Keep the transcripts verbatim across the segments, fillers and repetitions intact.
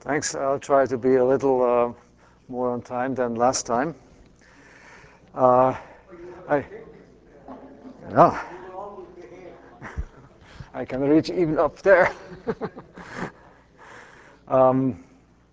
Thanks. I'll try to be a little uh, more on time than last time. Uh, I, yeah, I can reach even up there. um,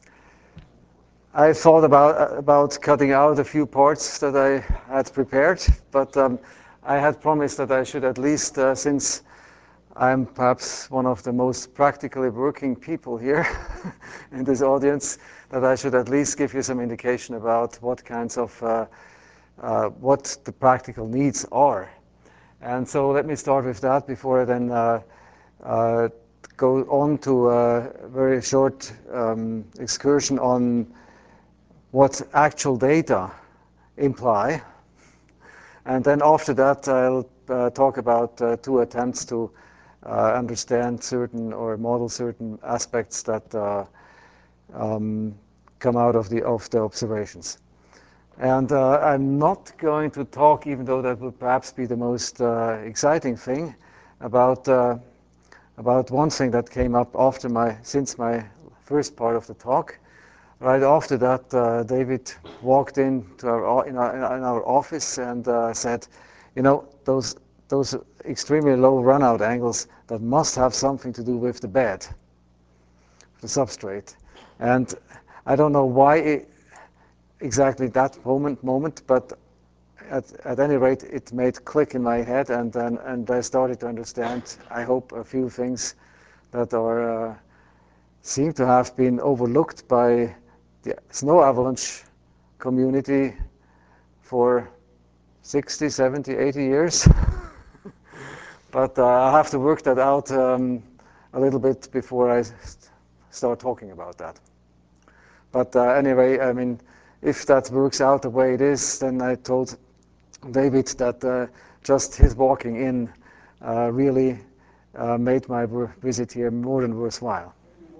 I thought about about cutting out a few parts that I had prepared, but um, I had promised that I should at least, uh, since I'm perhaps one of the most practically working people here in this audience, that I should at least give you some indication about what kinds of uh, uh, what the practical needs are. And so let me start with that before I then uh, uh, go on to a very short um, excursion on what actual data imply. And then after that, I'll uh, talk about uh, two attempts to uh, understand certain or model certain aspects that uh, um, come out of the, of the observations. And uh, I'm not going to talk, even though that would perhaps be the most uh, exciting thing, about, uh, about one thing that came up after my, since my first part of the talk. Right after that, uh, David walked into our, in, our, in our office and uh, said, you know, those, those extremely low runout angles, that must have something to do with the bed, the substrate. And I don't know why it, exactly that moment, moment, but at, at any rate, it made click in my head, and, and, and I started to understand, I hope, a few things that are uh, seem to have been overlooked by the snow avalanche community for sixty, seventy, eighty years. But uh, I'll have to work that out um, a little bit before I start talking about that. But uh, anyway, I mean, if that works out the way it is, then I told David that uh, just his walking in uh, really uh, made my visit here more than worthwhile.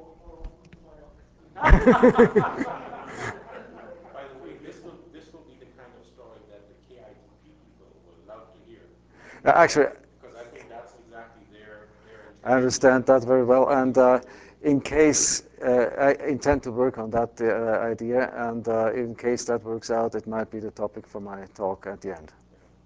By the way, this will this will be the kind of story that the K I T P people will love to hear. Uh, actually, because I think that's exactly their their I intention. understand that very well, and uh, in case uh, I intend to work on that uh, idea, and uh, in case that works out, it might be the topic for my talk at the end.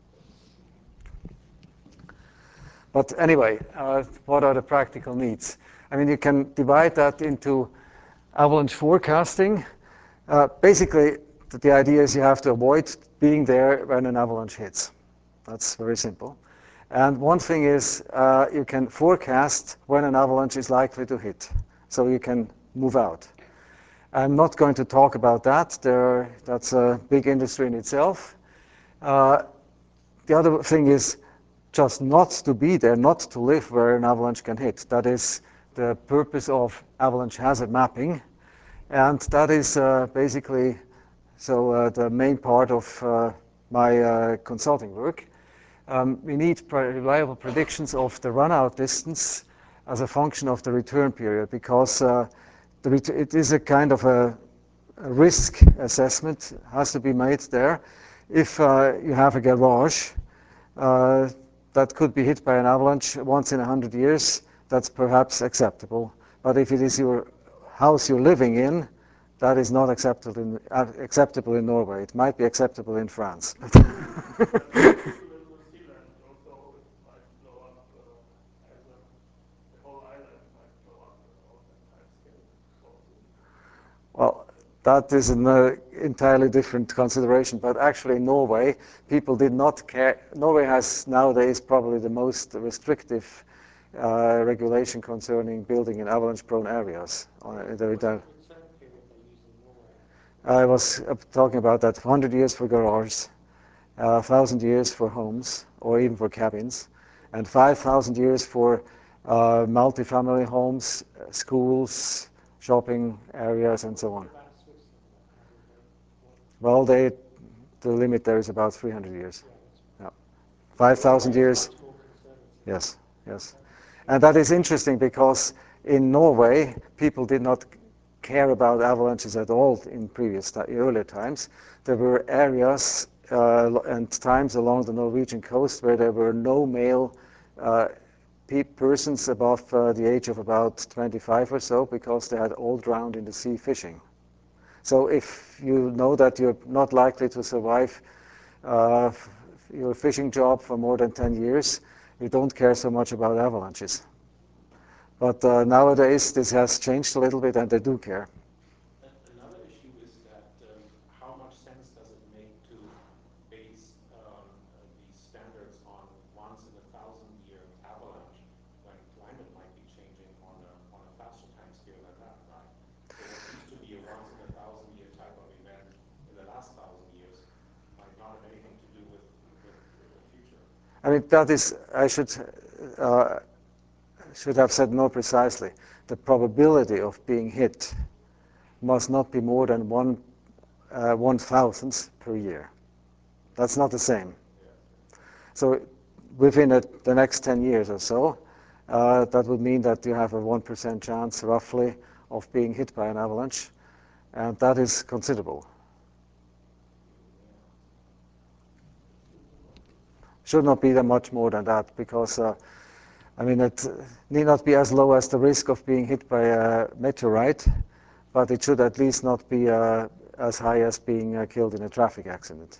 But anyway, uh, what are the practical needs? I mean, you can divide that into avalanche forecasting. Uh, basically, the idea is you have to avoid being there when an avalanche hits. That's very simple. And one thing is uh, you can forecast when an avalanche is likely to hit, so you can move out. I'm not going to talk about that. There, that's a big industry in itself. Uh, the other thing is just not to be there, not to live where an avalanche can hit. That is the purpose of avalanche hazard mapping. And that is uh, basically so uh, the main part of uh, my uh, consulting work. Um, we need reliable predictions of the run-out distance as a function of the return period, because uh, the ret it is a kind of a, a risk assessment has to be made there. If uh, you have a garage uh, that could be hit by an avalanche once in a hundred years, that's perhaps acceptable. But if it is your house you're living in, that is not acceptable in, uh, acceptable in Norway. It might be acceptable in France. Well, that is an uh, entirely different consideration. But actually, in Norway, people did not care. Norway has nowadays probably the most restrictive uh, regulation concerning building in avalanche-prone areas. Uh, the, I was uh, talking about that one hundred years for garages, uh, one thousand years for homes, or even for cabins, and five thousand years for uh, multifamily homes, schools, shopping areas, and so on. Well, they, the limit there is about three hundred years. Yeah. five thousand years. Yes, yes. And that is interesting because in Norway, people did not care about avalanches at all in previous earlier times. There were areas uh, and times along the Norwegian coast where there were no male uh, pe persons above uh, the age of about twenty-five or so, because they had all drowned in the sea fishing. So if you know that you're not likely to survive uh, your fishing job for more than ten years, you don't care so much about avalanches. But uh, nowadays, this has changed a little bit, and they do care. Another issue is that um, how much sense does it make to base um, uh, these standards on once in a thousand year avalanche when climate might be changing on a, on a faster time scale than that, right? So what used to be a once in a thousand year type of event in the last thousand years might not have anything to do with, with the future. I mean, that is, I should, uh, should have said more precisely. The probability of being hit must not be more than one uh, one thousandth per year. That's not the same. Yeah. So within a, the next ten years or so, uh, that would mean that you have a one percent chance, roughly, of being hit by an avalanche, and that is considerable. Should not be that much more than that, because uh, I mean, it need not be as low as the risk of being hit by a meteorite, but it should at least not be uh, as high as being uh, killed in a traffic accident.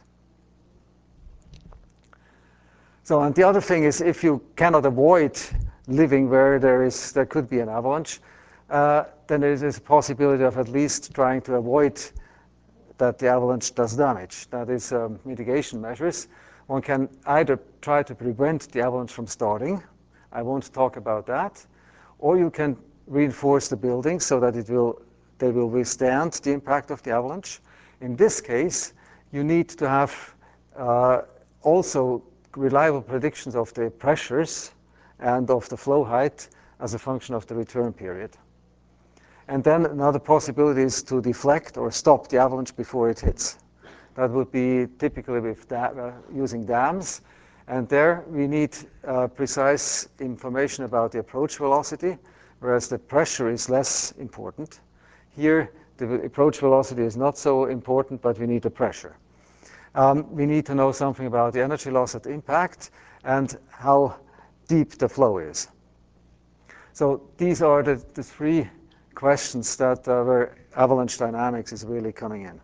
So, and the other thing is, if you cannot avoid living where there is, there could be an avalanche, uh, then there is a possibility of at least trying to avoid that the avalanche does damage. That is um, mitigation measures. One can either try to prevent the avalanche from starting. I won't talk about that. Or you can reinforce the building so that it will, they will withstand the impact of the avalanche. In this case, you need to have uh, also reliable predictions of the pressures and of the flow height as a function of the return period. And then another possibility is to deflect or stop the avalanche before it hits. That would be typically with da uh, using dams. And there we need uh, precise information about the approach velocity, whereas the pressure is less important. Here, the approach velocity is not so important, but we need the pressure. Um, we need to know something about the energy loss at impact and how deep the flow is. So these are the, the three questions that uh, where avalanche dynamics is really coming in.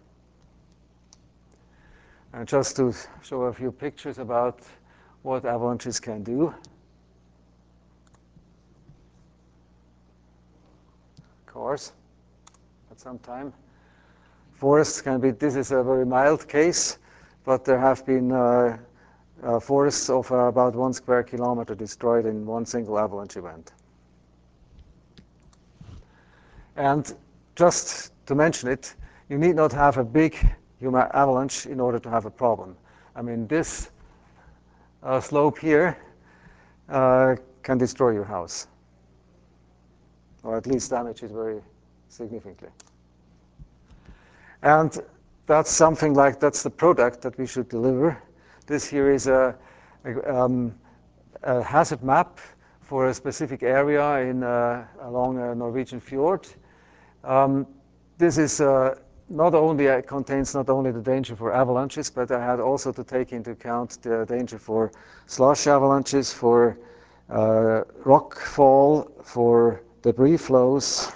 And just to show a few pictures about what avalanches can do. Of course, at some time. Forests can be, this is a very mild case, but there have been uh, uh, forests of uh, about one square kilometer destroyed in one single avalanche event. And just to mention it, you need not have a big avalanche in order to have a problem. I mean, this uh, slope here uh, can destroy your house, or at least damage it very significantly. And that's something like, that's the product that we should deliver. This here is a, a, um, a hazard map for a specific area in, uh, along a Norwegian fjord. Um, this is uh, not only uh, contains not only the danger for avalanches, but I had also to take into account the danger for slush avalanches, for uh, rock fall, for debris flows,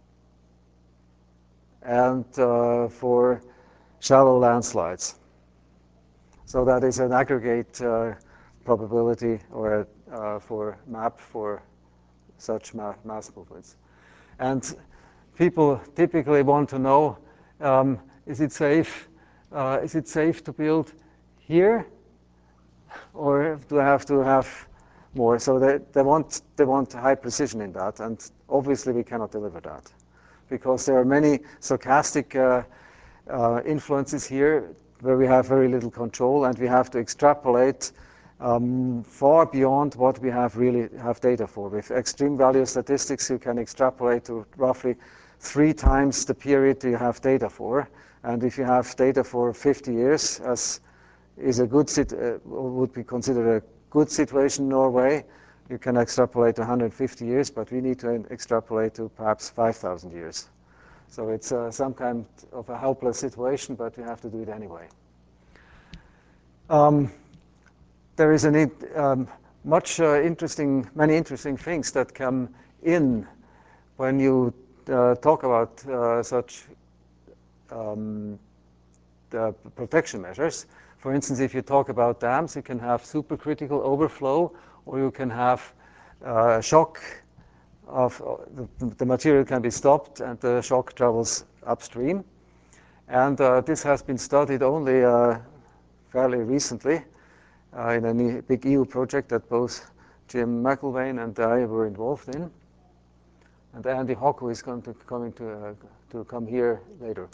and uh, for shallow landslides. So that is an aggregate uh, probability or a, uh, for map for such ma mass movements. And people typically want to know, um, is it safe? Uh, is it safe to build here, or do I have to have more? So they, they want they want high precision in that, and obviously we cannot deliver that because there are many stochastic uh, uh, influences here where we have very little control, and we have to extrapolate um, far beyond what we have really have data for. With extreme value statistics, you can extrapolate to roughly three times the period you have data for. And if you have data for fifty years, as is a good sit uh, would be considered a good situation in Norway, you can extrapolate to one hundred fifty years, but we need to extrapolate to perhaps five thousand years. So it's uh, some kind of a helpless situation, but we have to do it anyway. Um, there is a need, um, much uh, interesting, many interesting things that come in when you uh, talk about uh, such um, the protection measures. For instance, if you talk about dams, you can have supercritical overflow, or you can have uh, shock of uh, the, the material can be stopped and the shock travels upstream. And uh, this has been studied only uh, fairly recently uh, in a big E U project that both Jim McIlvaine and I were involved in. And Andy Hocko is going to, coming to, uh, to come here later.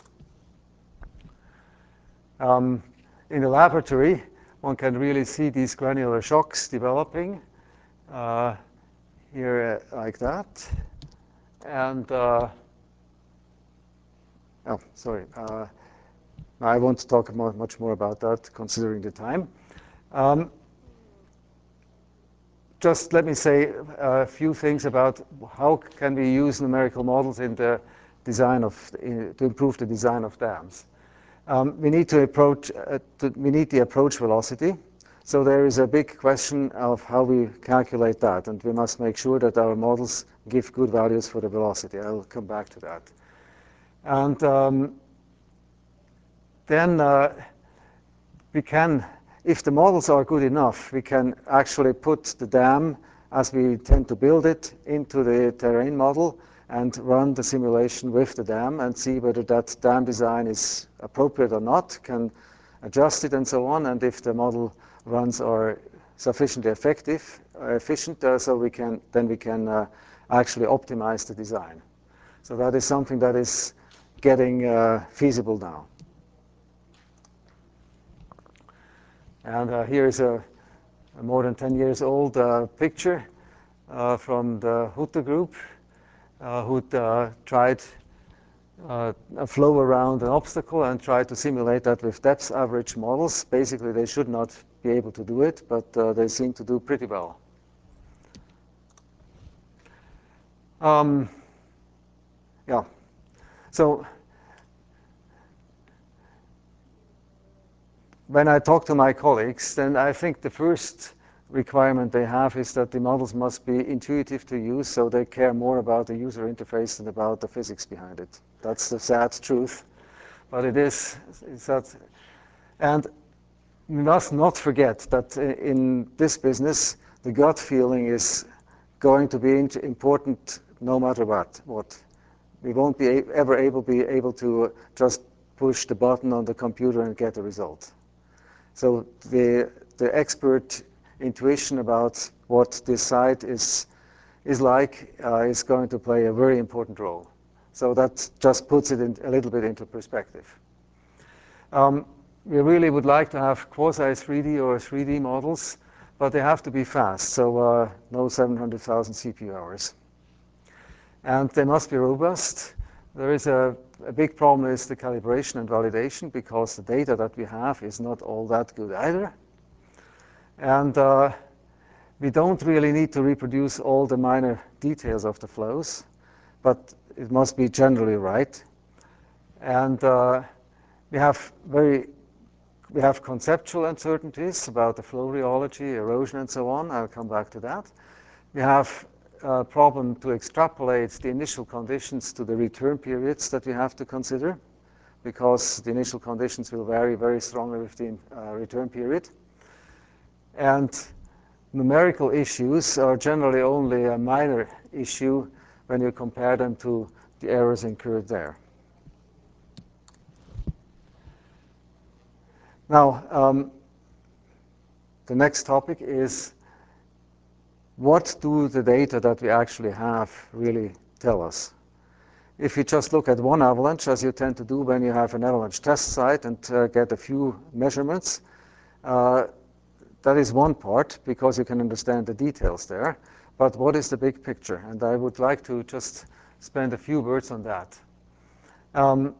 Um, in the laboratory, one can really see these granular shocks developing uh, here uh, like that. And, uh, oh, sorry. Uh, I won't talk more, much more about that considering the time. Um, just let me say a few things about how can we use numerical models in the design of, in, to improve the design of dams. Um, we need to approach, uh, to, we need the approach velocity. So there is a big question of how we calculate that, and we must make sure that our models give good values for the velocity. I'll come back to that. And um, then uh, we can, if the models are good enough, we can actually put the dam as we tend to build it into the terrain model and run the simulation with the dam and see whether that dam design is appropriate or not, can adjust it and so on, and if the model runs are sufficiently effective, uh, efficient, uh, so we can, then we can uh, actually optimize the design. So that is something that is getting uh, feasible now. And uh, here is a, a more than ten years old uh, picture uh, from the Hutter group, uh, who uh, tried uh, a flow around an obstacle and tried to simulate that with depth average models. Basically, they should not be able to do it, but uh, they seem to do pretty well. Um, yeah, so when I talk to my colleagues, then I think the first requirement they have is that the models must be intuitive to use, so they care more about the user interface than about the physics behind it. That's the sad truth, but it is. It's that, and we must not forget that in this business, the gut feeling is going to be important no matter what. What we won't be ever able be able to just push the button on the computer and get a result. So the, the expert intuition about what this site is, is like uh, is going to play a very important role. So that just puts it in, a little bit into perspective. Um, we really would like to have quasi three D or three D models, but they have to be fast, so uh, no seven hundred thousand C P U hours. And they must be robust. There is a, a big problem is the calibration and validation, because the data that we have is not all that good either. And uh, we don't really need to reproduce all the minor details of the flows, but it must be generally right. And uh, we have very we have conceptual uncertainties about the flow rheology, erosion, and so on. I'll come back to that. We have a problem to extrapolate the initial conditions to the return periods that we have to consider, because the initial conditions will vary very strongly with the uh, return period. And numerical issues are generally only a minor issue when you compare them to the errors incurred there. Now, um, the next topic is, what do the data that we actually have really tell us? If you just look at one avalanche, as you tend to do when you have an avalanche test site and uh, get a few measurements, uh, that is one part, because you can understand the details there. But what is the big picture? And I would like to just spend a few words on that. Um,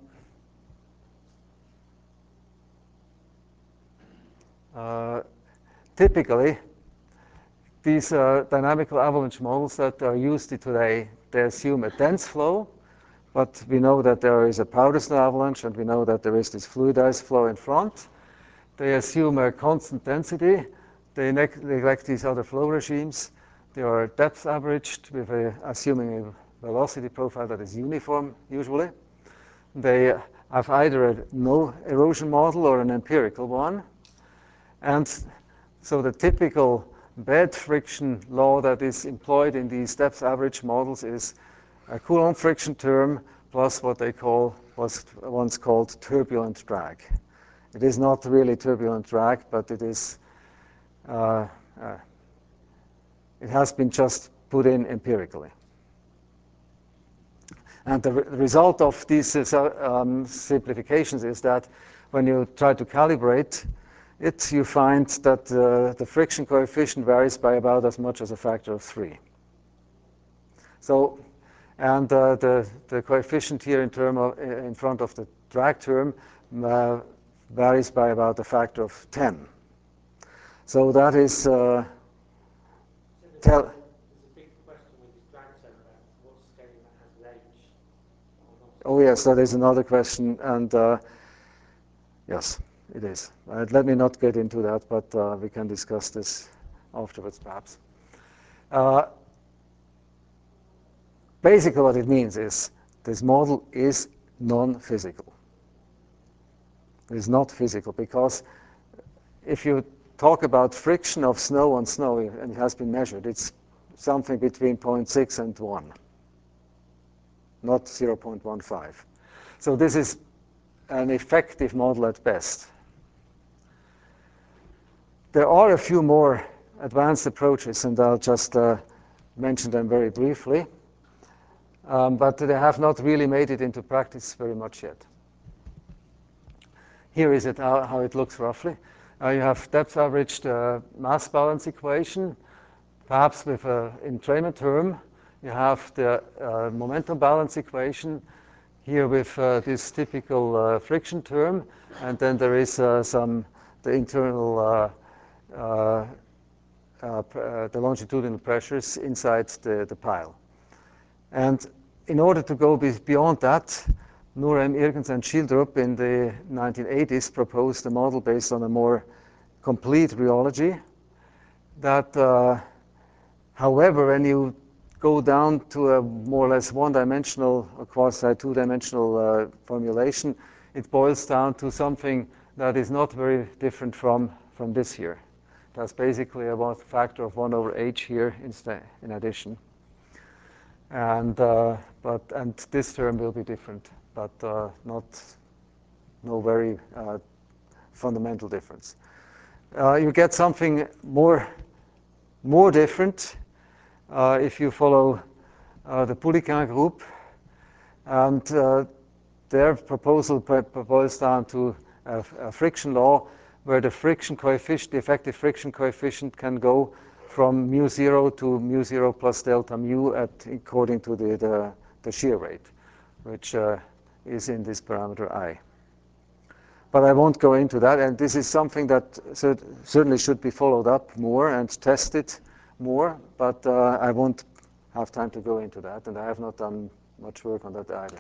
uh, typically, these uh, dynamical avalanche models that are used today, they assume a dense flow, but we know that there is a powder snow avalanche, and we know that there is this fluidized flow in front. They assume a constant density, They neglect these other flow regimes. They are depth averaged with a, assuming a velocity profile that is uniform usually. They have either a no erosion model or an empirical one. And so the typical bed friction law that is employed in these depth average models is a Coulomb friction term plus what they call, was once called turbulent drag. It is not really turbulent drag, but it is, uh, uh, it has been just put in empirically. And the re result of these uh, um, simplifications is that when you try to calibrate it, you find that uh, the friction coefficient varies by about as much as a factor of three. So, and uh, the, the coefficient here in, term of, in front of the drag term uh, varies by about a factor of ten. So that is uh, tell. There's a big question with this drag term about what scale that has range or not. Oh yes, that is another question, and uh, yes, it is. Uh, let me not get into that, but uh, we can discuss this afterwards, perhaps. Uh, basically, what it means is this model is non-physical. It is not physical because if you talk about friction of snow on snow, and it has been measured, it's something between zero point six and one, not zero point one five. So this is an effective model at best. There are a few more advanced approaches, and I'll just uh, mention them very briefly. Um, but they have not really made it into practice very much yet. Here is it, how, how it looks roughly. Uh, you have depth averaged uh, mass balance equation, perhaps with an entrainment term. You have the uh, momentum balance equation here with uh, this typical uh, friction term, and then there is uh, some the internal uh, uh, uh, uh, the longitudinal pressures inside the, the pile. And in order to go beyond that, Nurem, Irgens, and Schildrup in the nineteen eighties proposed a model based on a more complete rheology that, uh, however, when you go down to a more or less one-dimensional or quasi-two-dimensional uh, formulation, it boils down to something that is not very different from, from this here. That's basically a factor of one over h here instead, in addition. And, uh, but, and this term will be different, but uh, not no very uh, fundamental difference. Uh, you get something more, more different uh, if you follow uh, the Pouliquen group. And uh, their proposal boils down to a, a friction law where the friction coefficient, the effective friction coefficient can go from mu zero to mu zero plus delta mu at, according to the, the, the shear rate, which uh, is in this parameter I. But I won't go into that, and this is something that certainly should be followed up more and tested more, but uh, I won't have time to go into that, and I have not done much work on that either.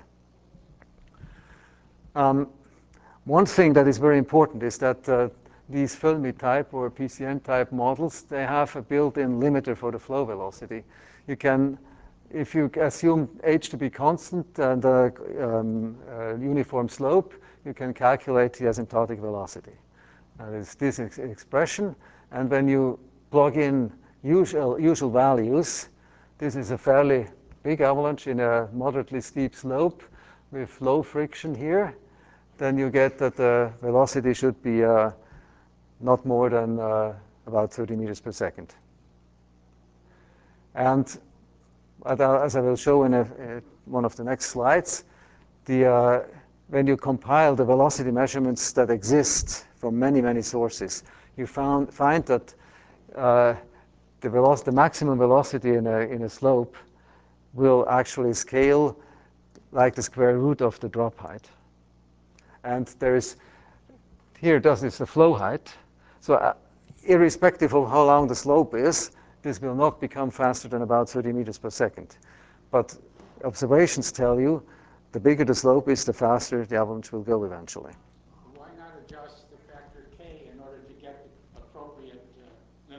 Um, one thing that is very important is that uh, these Filmy type or P C N type models, they have a built-in limiter for the flow velocity. You can, if you assume h to be constant and a um, uh, uniform slope, you can calculate the asymptotic velocity. That is this ex expression, and when you plug in usual, usual values, this is a fairly big avalanche in a moderately steep slope with low friction here, then you get that the velocity should be uh, not more than uh, about thirty meters per second. And as I will show in a, uh, one of the next slides, the, uh, when you compile the velocity measurements that exist from many, many sources, you found, find that uh, the, velocity, the maximum velocity in a, in a slope will actually scale like the square root of the drop height. And there is, here does is the flow height. So uh, irrespective of how long the slope is, this will not become faster than about thirty meters per second. But observations tell you the bigger the slope is, the faster the avalanche will go eventually. Why not adjust the factor K in order to get the appropriate uh,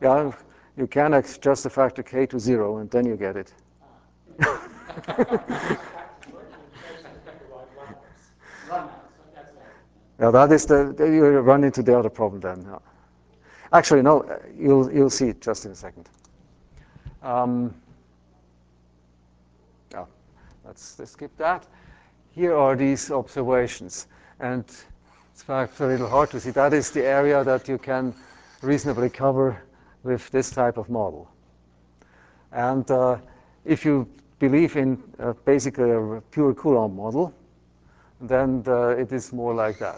Yeah, you can adjust the factor k to zero, and then you get it. Ah. What? That's the thing about runouts. Runouts, that's right. Yeah, that is the, you run into the other problem then. Yeah. Actually, no, you'll, you'll see it just in a second. Um, yeah, let's, let's skip that. Here are these observations. And it's perhaps a little hard to see. That is the area that you can reasonably cover with this type of model. And uh, if you believe in uh, basically a pure Coulomb model, then the, it is more like that.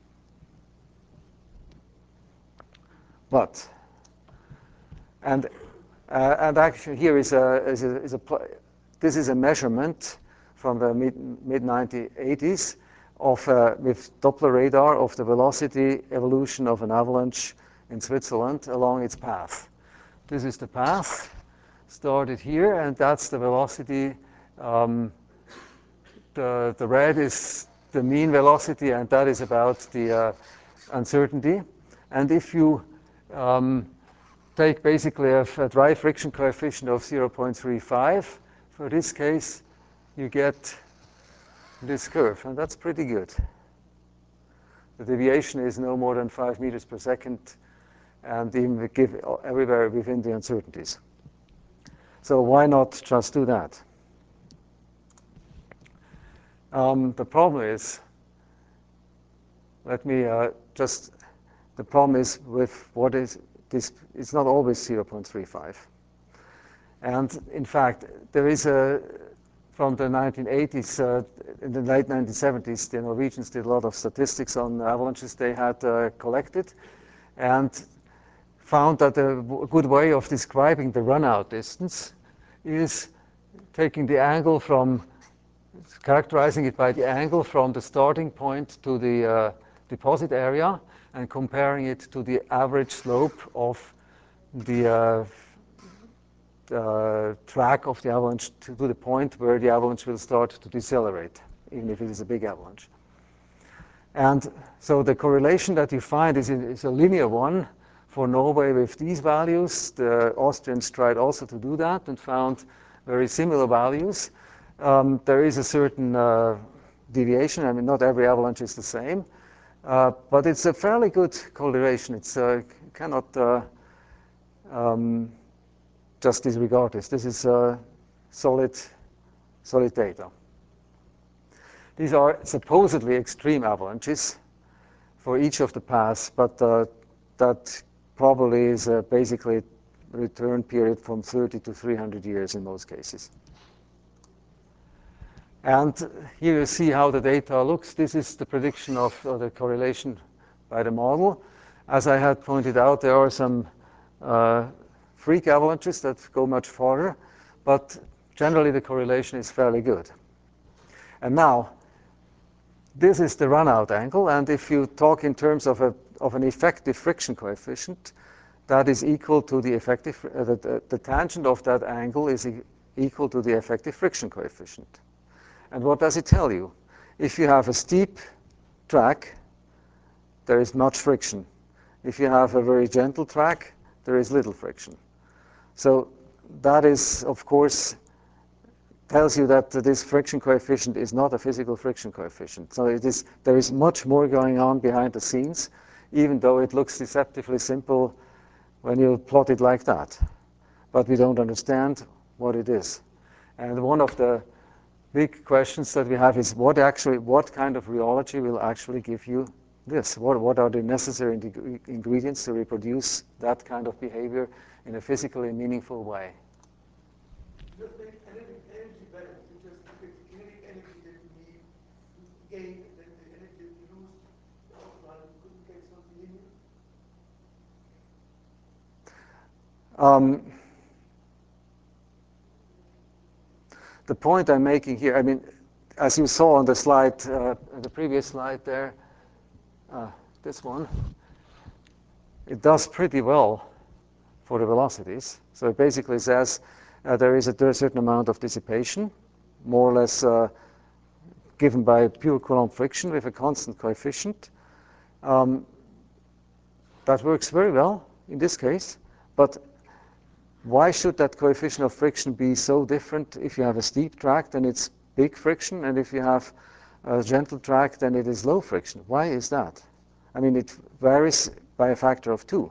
But, and, uh, and actually here is a, is a, is a, this is a measurement from the mid, mid nineteen eighties of, uh, with Doppler radar of the velocity evolution of an avalanche in Switzerland along its path. This is the path, started here, and that's the velocity. Um, the, the red is the mean velocity, and that is about the uh, uncertainty. And if you um, take basically a, a dry friction coefficient of zero point three five, for this case, you get this curve, and that's pretty good. The deviation is no more than five meters per second, and even we give everywhere within the uncertainties. So why not just do that? Um, the problem is, let me uh, just, the problem is with what is this, it's not always zero point three five. And in fact, there is a, from the nineteen eighties, uh, in the late nineteen seventies, the Norwegians did a lot of statistics on avalanches they had uh, collected, and found that a good way of describing the runout distance is taking the angle from, characterizing it by the angle from the starting point to the uh, deposit area and comparing it to the average slope of the uh, uh, track of the avalanche to, to the point where the avalanche will start to decelerate, even if it is a big avalanche. And so the correlation that you find is, is a linear one for Norway with these values. The Austrians tried also to do that and found very similar values. Um, there is a certain uh, deviation. I mean, not every avalanche is the same, uh, but it's a fairly good correlation. It's uh, cannot uh, um, just disregard this. This is uh, solid, solid data. These are supposedly extreme avalanches for each of the paths, but uh, that probably is uh, basically a return period from thirty to three hundred years in most cases. And here you see how the data looks. This is the prediction of uh, the correlation by the model. As I had pointed out, there are some uh, freak avalanches that go much farther, but generally the correlation is fairly good. And now, this is the runout angle, and if you talk in terms of, a, of an effective friction coefficient, that is equal to the effective, uh, the, the, the tangent of that angle is e equal to the effective friction coefficient. And what does it tell you? If you have a steep track, there is much friction. If you have a very gentle track, there is little friction. So that is, of course, tells you that this friction coefficient is not a physical friction coefficient. So it is, there is much more going on behind the scenes, even though it looks deceptively simple when you plot it like that. But we don't understand what it is. And one of the big questions that we have is what actually, what kind of rheology will actually give you this? What, what are the necessary in ingredients to reproduce that kind of behavior in a physically meaningful way? Just make kinetic energy balance. You just look at the kinetic energy that you need to gain, and then the energy that you lose offline. You couldn't get something linear. Um, the point I'm making here, I mean, as you saw on the slide, uh, the previous slide there, uh, this one, it does pretty well for the velocities. So it basically says uh, there is a certain amount of dissipation, more or less uh, given by pure Coulomb friction with a constant coefficient. Um, that works very well in this case, But why should that coefficient of friction be so different? If you have a steep track, then it's big friction, and if you have a gentle track, then it is low friction. Why is that? I mean, it varies by a factor of two.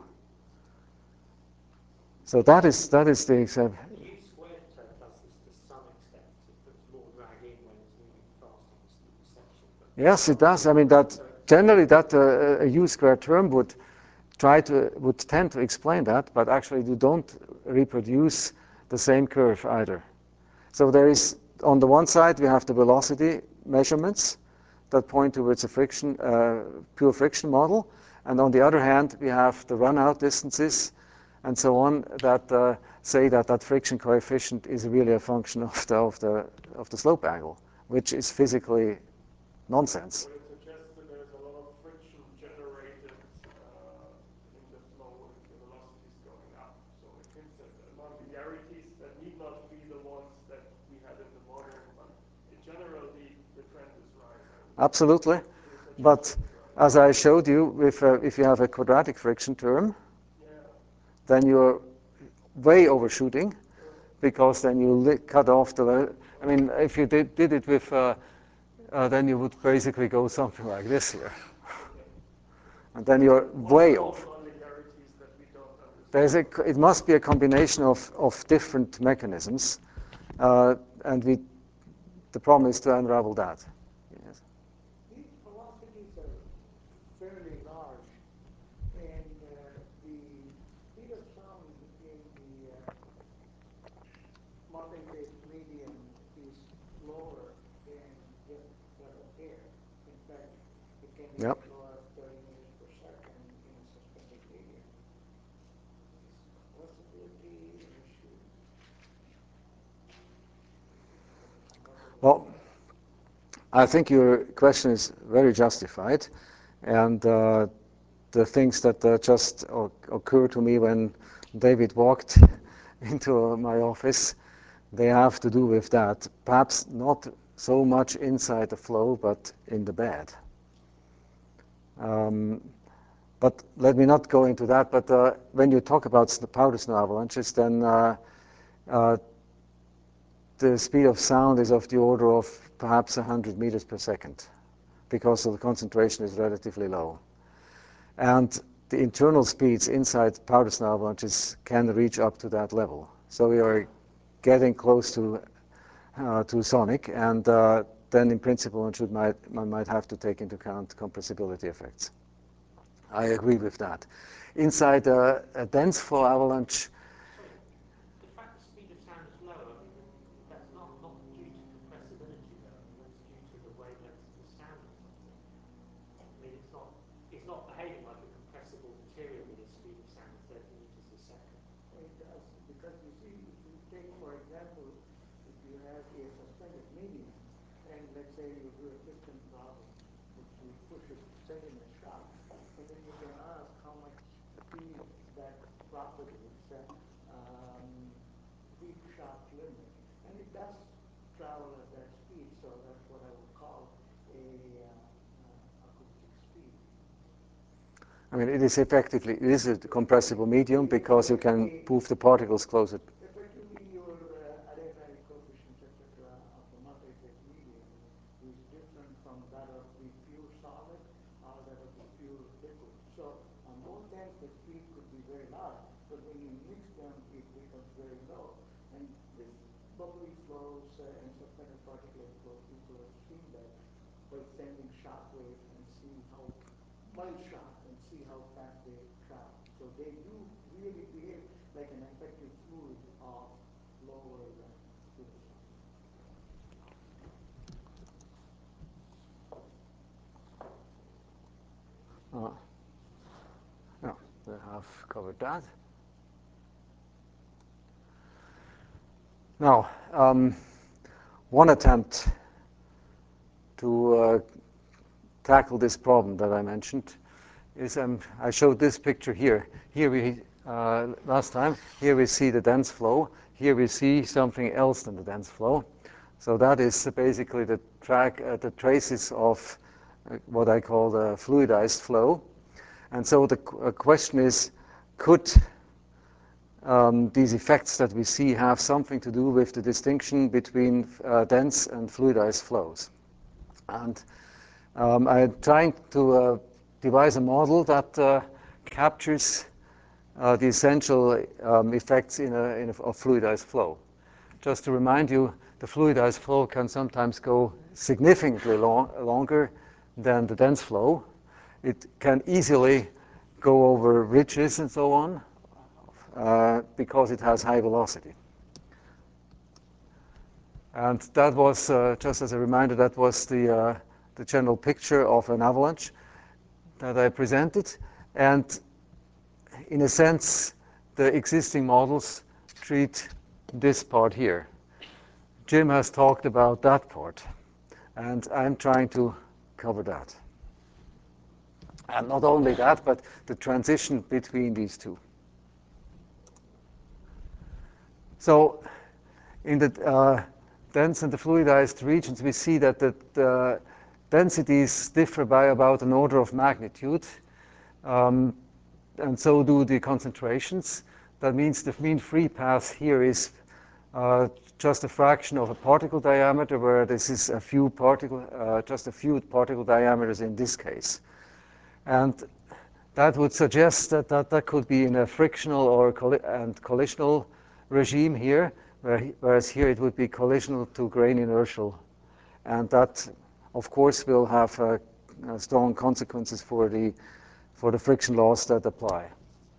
So that is that is the example. The u squared term does this to some extent. It puts more drag in when it's moving fast on the steep section. But Yes, it does. I mean, that generally that uh, a u squared term would try to would tend to explain that, but actually you don't reproduce the same curve either. So there is, on the one side, we have the velocity measurements that point towards a friction, uh, pure friction model, and on the other hand, we have the run-out distances and so on that uh, say that that friction coefficient is really a function of the of the of the slope angle, which is physically nonsense. Well, it suggests that there's a lot of friction generated uh, in the flow if the velocity is going up. So it hints at non-linearities that need not be the ones that we had in the model, but in general, the, the trend is right. Absolutely. But as I showed you, if, uh, if you have a quadratic friction term, yeah. then you're way overshooting, because then you li- cut off the. I mean, if you did, did it with, uh, uh, then you would basically go something like this here, and then you're way off. That we don't understand. There's a, it must be a combination of, of different mechanisms, uh, and we, the problem is to unravel that. Yes. These velocities are fairly large, and uh, the speed of sound in the uh, multi-phase medium is lower than just that of air. In fact, it can even Yep. go up thirty meters per second in a suspended medium. Is compressibility an issue? Well, I think your question is very justified, and uh, the things that uh, just o- occurred to me when David walked into my office, they have to do with that. Perhaps not so much inside the flow, but in the bed. Um, but let me not go into that. But uh, when you talk about the powder snow avalanches, then uh, uh, the speed of sound is of the order of perhaps one hundred meters per second, because the concentration is relatively low. And the internal speeds inside powder snow avalanches can reach up to that level. So we are getting close to uh, to sonic, and uh, then in principle one should might one might have to take into account compressibility effects. I agree with that. Inside a, a dense flow avalanche, sorry, the fact the speed of sound is low, I mean, that's not, not due to compressibility though. I mean, that's due to the wavelength of the sound or something. I mean, it's not it's not behaving like a compressible material with a speed of sound of thirty meters a second. It does, because you see, if you take, for example, if you have a suspended medium, and let's say you do a piston problem, which you push it, send in a shock, and then you can ask how much speed that property, it's a um, deep shock limit, and it does travel at that speed, so that's what I would call a uh, uh, acoustic speed. I mean, it is effectively, it is a compressible medium because you can move the particles closer. Effectively, your uh, adiabatic coefficients, et cetera, of the multi-phase medium is different from that of the pure solid or that of the pure liquid. So on both ends, the speed could be very large, but when you mix them, it becomes very low. And this bubbly flows uh, and suspended particulate flow, people have seen that by sending shock waves and see how mild shock and see how fast they travel. So they do really behave like an effective fluid of lower uh, pure solid. Uh, yeah, we have covered that. Now, um, one attempt to uh, tackle this problem that I mentioned is, um, I showed this picture here. Here we, uh, last time, here we see the dense flow. Here we see something else than the dense flow. So that is basically the track, uh, the traces of uh, what I call the fluidized flow. And so the qu- uh, question is, could um, these effects that we see have something to do with the distinction between uh, dense and fluidized flows. And um, I'm trying to uh, devise a model that uh, captures uh, the essential um, effects in a, in a, of fluidized flow. Just to remind you, the fluidized flow can sometimes go significantly long, longer than the dense flow. It can easily go over ridges and so on uh, because it has high velocity. And that was, uh, just as a reminder, that was the, uh, the general picture of an avalanche that I presented. And in a sense, the existing models treat this part here. Jim has talked about that part, and I'm trying to cover that. And not only that, but the transition between these two. So in the uh, dense and the fluidized regions, we see that the, the densities differ by about an order of magnitude, um, and so do the concentrations. That means the mean free path here is uh, just a fraction of a particle diameter, where this is a few particle, uh, just a few particle diameters in this case. And that would suggest that that, that could be in a frictional or colli and collisional regime here, where, whereas here it would be collisional to grain inertial. And that, of course, will have uh, uh, strong consequences for the, for the friction laws that apply.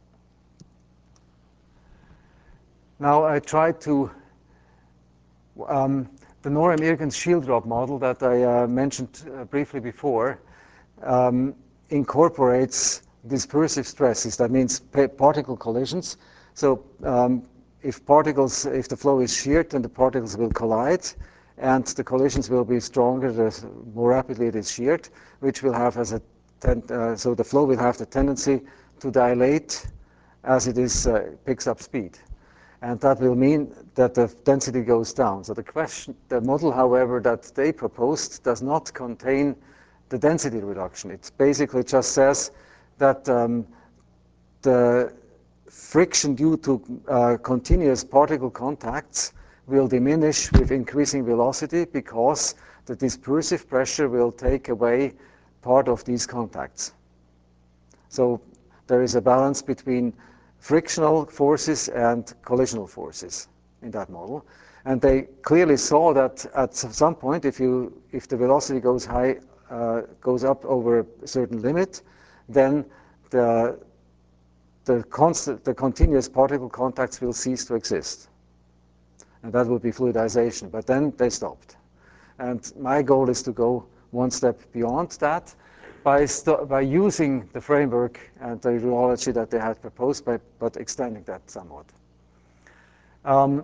Now I tried to, um, the Norum-Irgens shield drop model that I uh, mentioned uh, briefly before um, incorporates dispersive stresses. That means particle collisions. So um, if particles, if the flow is sheared, then the particles will collide, and the collisions will be stronger the more rapidly it is sheared, which will have as a ten, uh, so the flow will have the tendency to dilate as it is uh, picks up speed. And that will mean that the density goes down. So the question, the model, however, that they proposed does not contain the density reduction. It basically just says that um, the friction due to uh, continuous particle contacts will diminish with increasing velocity because the dispersive pressure will take away part of these contacts. So there is a balance between frictional forces and collisional forces in that model. And they clearly saw that at some point, if, you, if the velocity goes high, uh, goes up over a certain limit, then the, the, constant, the continuous particle contacts will cease to exist. And that would be fluidization. But then they stopped. And my goal is to go one step beyond that by, by using the framework and the rheology that they had proposed, by, but extending that somewhat. Um,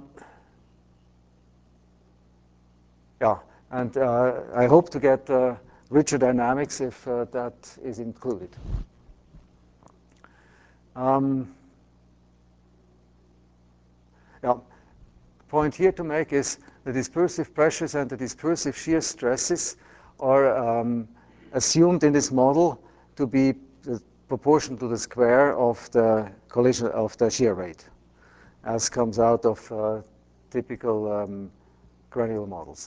yeah, and uh, I hope to get uh, richer dynamics if uh, that is included. Um, yeah. The point here to make is the dispersive pressures and the dispersive shear stresses are um, assumed in this model to be the proportion to the square of the collision of the shear rate, as comes out of uh, typical um, granular models.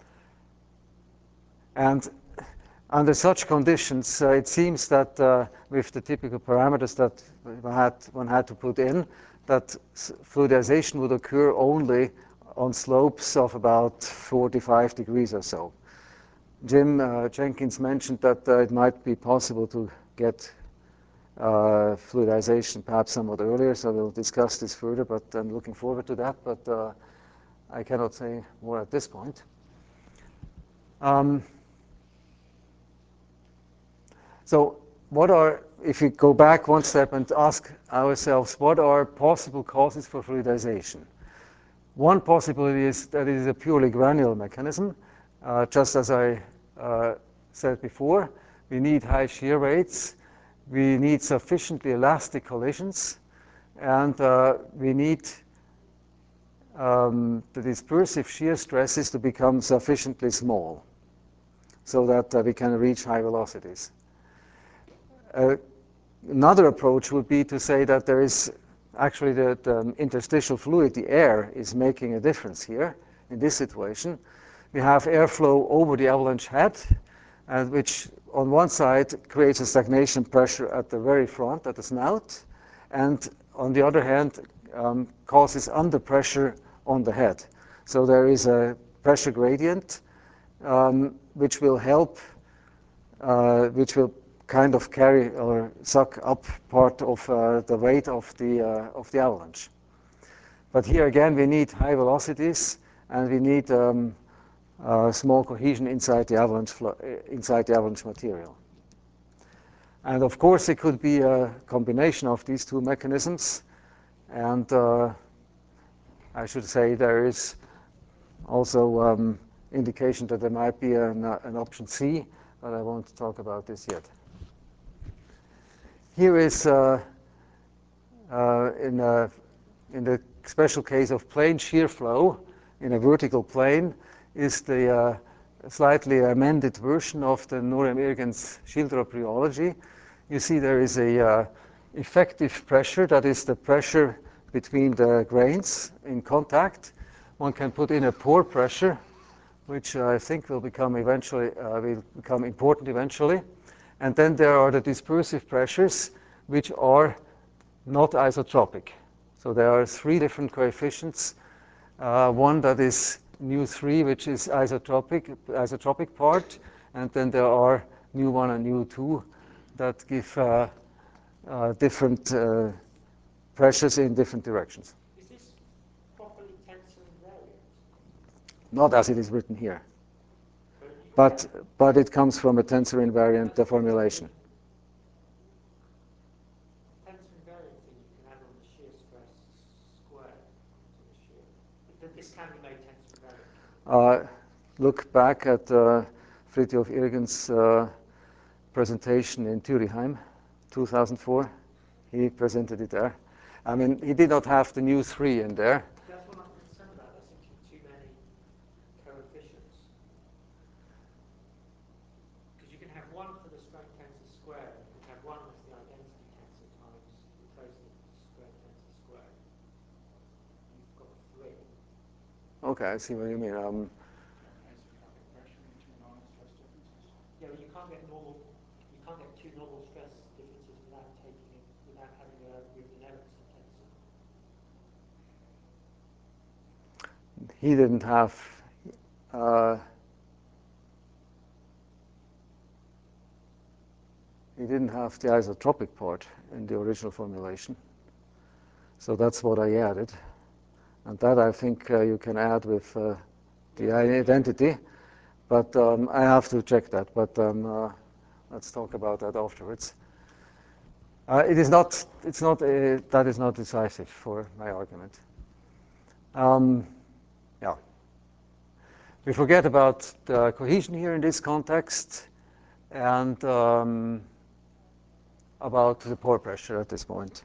And under such conditions, uh, it seems that uh, with the typical parameters that one had, one had to put in, that fluidization would occur only on slopes of about forty-five degrees or so. Jim uh, Jenkins mentioned that uh, it might be possible to get uh, fluidization perhaps somewhat earlier, so we'll discuss this further, but I'm looking forward to that, but uh, I cannot say more at this point. Um, so what are, if we go back one step and ask ourselves, what are possible causes for fluidization? One possibility is that it is a purely granular mechanism. Uh, just as I uh, said before, we need high shear rates, we need sufficiently elastic collisions, and uh, we need um, the dispersive shear stresses to become sufficiently small so that uh, we can reach high velocities. Uh, another approach would be to say that there is actually the, the interstitial fluid, the air, is making a difference here in this situation. We have airflow over the avalanche head, and which on one side creates a stagnation pressure at the very front, at the snout, and on the other hand um, causes under pressure on the head. So there is a pressure gradient um, which will help, uh, which will kind of carry or suck up part of uh, the weight of the, uh, of the avalanche. But here again we need high velocities and we need um, uh, small cohesion inside the avalanche flow, inside the avalanche material. And of course it could be a combination of these two mechanisms, and uh, I should say there is also um, indication that there might be an, uh, an option C, but I won't talk about this yet. Here is uh, uh, in, a, in the special case of plane shear flow in a vertical plane is the uh, slightly amended version of the Nurem Irgens Schilderow rheology. You see there is a uh, effective pressure, that is the pressure between the grains in contact. One can put in a pore pressure, which uh, I think will become eventually uh, will become important eventually. And then there are the dispersive pressures, which are not isotropic. So there are three different coefficients. Uh, one that is nu three, which is isotropic, isotropic part, and then there are nu one and nu two that give uh, uh, different uh, pressures in different directions. Is this properly tensor invariant? Not as it is written here, But, you, but but it comes from a tensor invariant uh, formulation. tensor invariant thing you can add on the shear stress squared to the shear. But this can be made tensor invariant. Uh, look back at uh, Fridtjof Irgens' uh, presentation in Thüriheim, two thousand four. He presented it there. I mean, he did not have the nu three in there. That's what I'm concerned about. There seem to be too many coefficients. Because you can have one for the strength tensor squared, and you can have one that's the identity tensor times the closely squared tensor squared. You've got three. Okay, I see what you mean. Um, Isotropic pressure and two normal stress differences. Yeah, but you can't get normal. You can't get two normal stress differences without taking it, without having a Riemann Erichsen tensor. he didn't have uh, he didn't have the isotropic part in the original formulation. So that's what I added. And that I think uh, you can add with uh, the identity. But um, I have to check that. But um, uh, let's talk about that afterwards. Uh, it is not, it's not, a, that is not decisive for my argument. Um, yeah. We forget about the cohesion here in this context and um, about the pore pressure at this point.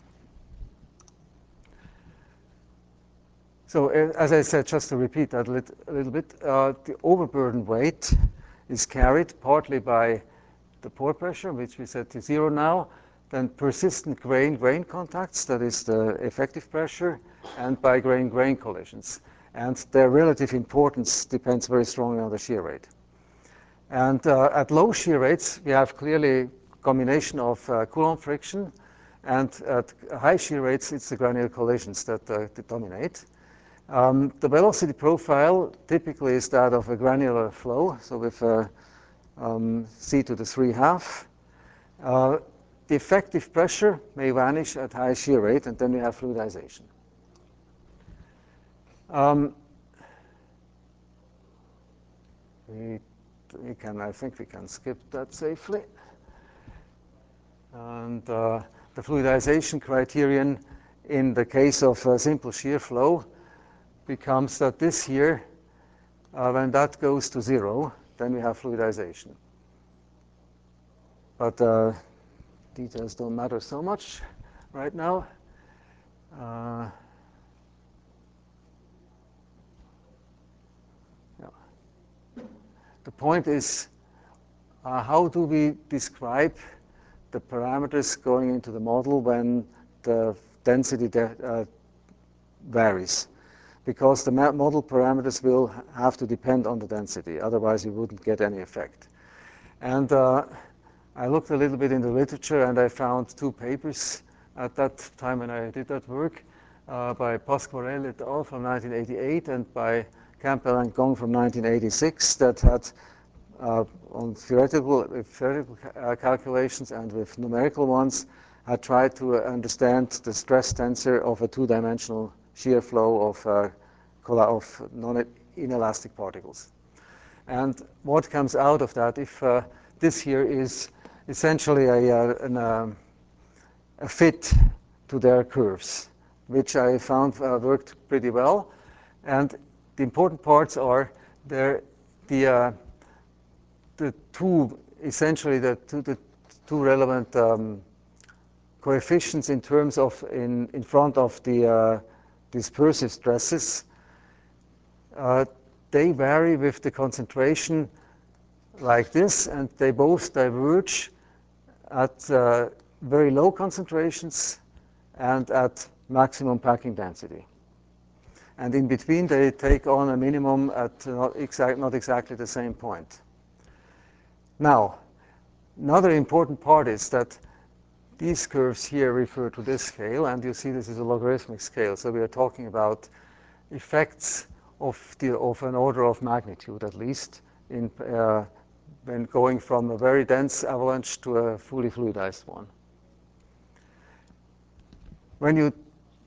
So uh, as I said, just to repeat that a little, a little bit, uh, the overburden weight is carried partly by the pore pressure, which we set to zero now, then persistent grain-grain contacts, that is the effective pressure, and by grain-grain collisions. And their relative importance depends very strongly on the shear rate. And uh, at low shear rates, we have clearly combination of uh, Coulomb friction, and at high shear rates, it's the granular collisions that, uh, that dominate. Um, the velocity profile typically is that of a granular flow, so with uh, um, c to the three half. Uh, the effective pressure may vanish at high shear rate, and then we have fluidization. Um, we, we can, I think we can skip that safely. And uh, the fluidization criterion in the case of a simple shear flow becomes that this here, uh, when that goes to zero, then we have fluidization. But uh, details don't matter so much right now. Uh, yeah. The point is, uh, how do we describe the parameters going into the model when the density uh, varies, because the model parameters will have to depend on the density. Otherwise, you wouldn't get any effect. And uh, I looked a little bit in the literature, and I found two papers at that time when I did that work uh, by Pasquarelli et al. From nineteen eighty-eight and by Campbell and Gong from nineteen eighty-six that had uh, on theoretical, with theoretical uh, calculations and with numerical ones had tried to uh, understand the stress tensor of a two-dimensional shear flow of, uh, of non-inelastic particles. And what comes out of that, if uh, this here is essentially a, uh, an, uh, a fit to their curves, which I found uh, worked pretty well. And the important parts are there, the, uh, the two, essentially the two, the two relevant um, coefficients in terms of, in, in front of the uh, dispersive stresses. Uh, they vary with the concentration like this, and they both diverge at uh, very low concentrations and at maximum packing density. And in between, they take on a minimum at not, exact, not exactly the same point. Now, another important part is that these curves here refer to this scale, and you see this is a logarithmic scale. So we are talking about effects of, the, of an order of magnitude, at least, in, uh, when going from a very dense avalanche to a fully fluidized one. When you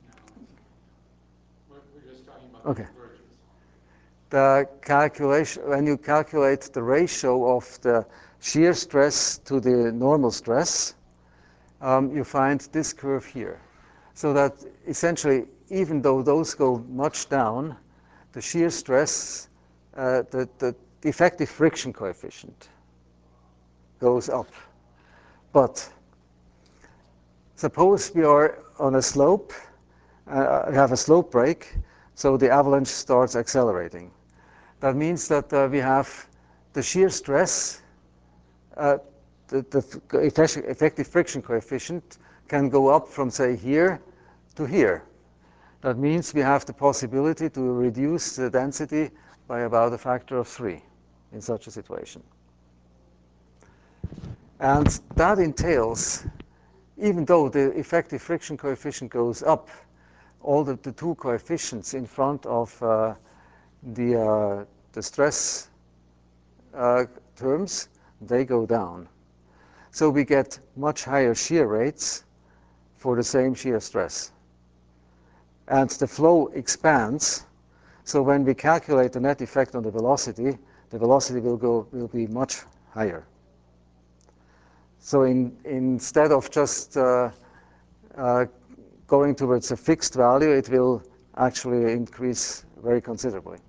We're just talking about okay. the convergence. The calculation, when you calculate the ratio of the shear stress to the normal stress, um, you find this curve here. So that essentially, even though those go much down, the shear stress, uh, the, the effective friction coefficient goes up. But suppose we are on a slope, uh, have a slope break, so the avalanche starts accelerating. That means that uh, we have the shear stress, uh, the, the effective friction coefficient can go up from, say, here to here. That means we have the possibility to reduce the density by about a factor of three in such a situation. And that entails, even though the effective friction coefficient goes up, all the, the two coefficients in front of uh, the, uh, the stress uh, terms, they go down. So we get much higher shear rates for the same shear stress. And the flow expands. So when we calculate the net effect on the velocity, the velocity will go will be much higher. So in, instead of just uh, uh, going towards a fixed value, it will actually increase very considerably.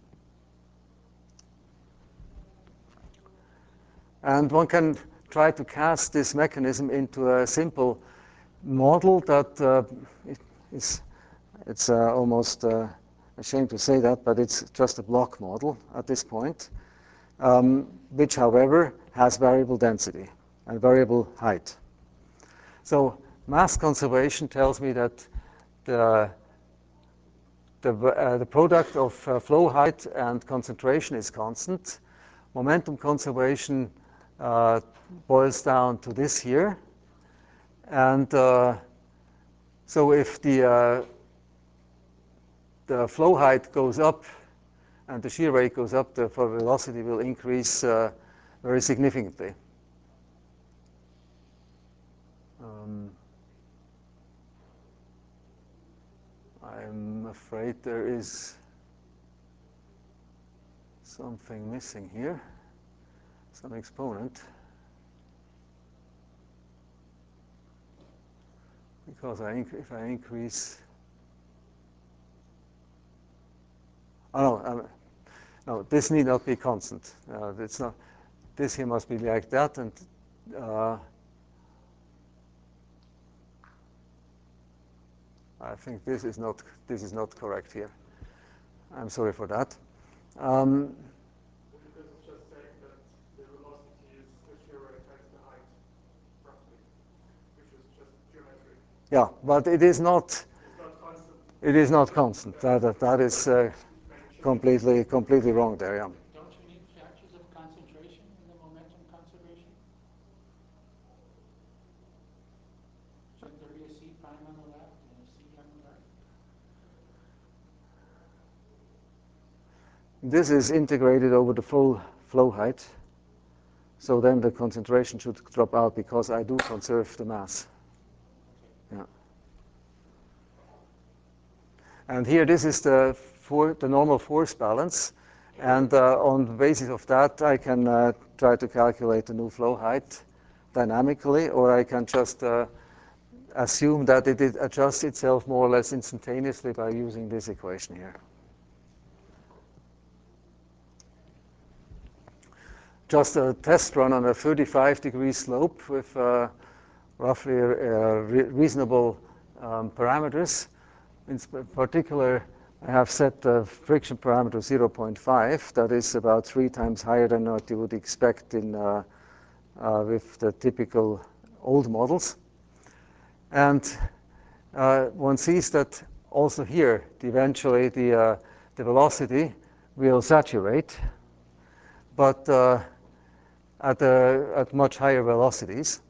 And one can try to cast this mechanism into a simple model that uh, is, it's uh, almost uh, a shame to say that, but it's just a block model at this point, um, which, however, has variable density and variable height. So mass conservation tells me that the, the, uh, the product of uh, flow height and concentration is constant. Momentum conservation uh, boils down to this here. And uh, so if the, uh, the flow height goes up and the shear rate goes up, the velocity will increase uh, very significantly. Um, I'm afraid there is something missing here, some exponent. Because I if I increase, oh no, um, no, this need not be constant. Uh, it's not. This here must be like that, and uh, I think this is not this is not correct here. I'm sorry for that. Um, Because it's just saying that the velocity is the shear rate times the height, roughly, which is just geometric. yeah, but it is not. It is not constant. That, that, that is uh, completely, completely wrong there, yeah. Don't you need factors of concentration in the momentum conservation? Shouldn't there be a C prime on the left and a C on the right? This is integrated over the full flow height. So then the concentration should drop out because I do conserve the mass. Yeah. And here, this is the, for, the normal force balance. And uh, on the basis of that, I can uh, try to calculate the new flow height dynamically, or I can just uh, assume that it, it adjusts itself more or less instantaneously by using this equation here. Just a test run on a thirty-five degree slope with uh, roughly uh, re reasonable um, parameters. In particular, I have set the friction parameter zero point five. That is about three times higher than what you would expect in uh, uh, with the typical old models. And uh, one sees that also here, eventually the, uh, the velocity will saturate, but uh, at, uh, at much higher velocities.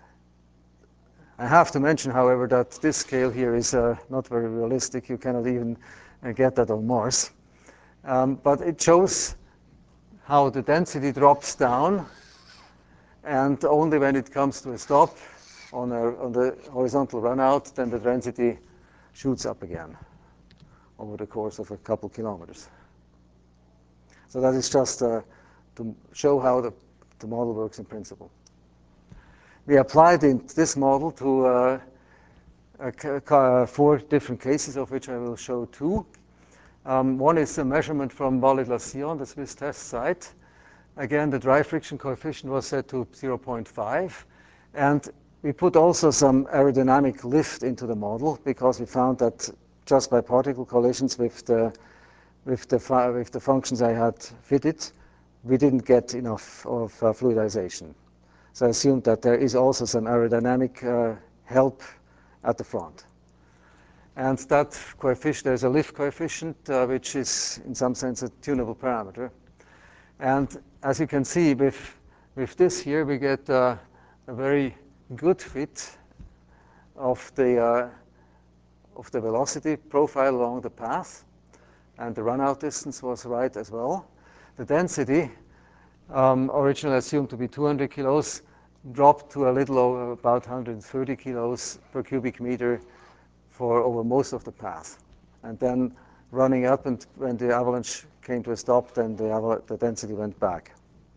I have to mention, however, that this scale here is uh, not very realistic. You cannot even uh, get that on Mars. Um, but it shows how the density drops down, and only when it comes to a stop on, a, on the horizontal runout, then the density shoots up again over the course of a couple kilometers. So that is just uh, to show how the, the model works in principle. We applied in this model to uh, uh, four different cases, of which I will show two. Um, one is a measurement from Val-de-Glacier, the Swiss test site. Again, the dry friction coefficient was set to zero point five. And we put also some aerodynamic lift into the model because we found that just by particle collisions with the, with the, with the functions I had fitted, we didn't get enough of uh, fluidization. So I assumed that there is also some aerodynamic uh, help at the front. And that coefficient, there's a lift coefficient, uh, which is in some sense a tunable parameter. And as you can see, with, with this here, we get uh, a very good fit of the, uh, of the velocity profile along the path. And the runout distance was right as well. The density, um, originally assumed to be two hundred kilos, dropped to a little over about one hundred thirty kilos per cubic meter for over most of the path. And then running up, and when the avalanche came to a stop, then the, the density went back.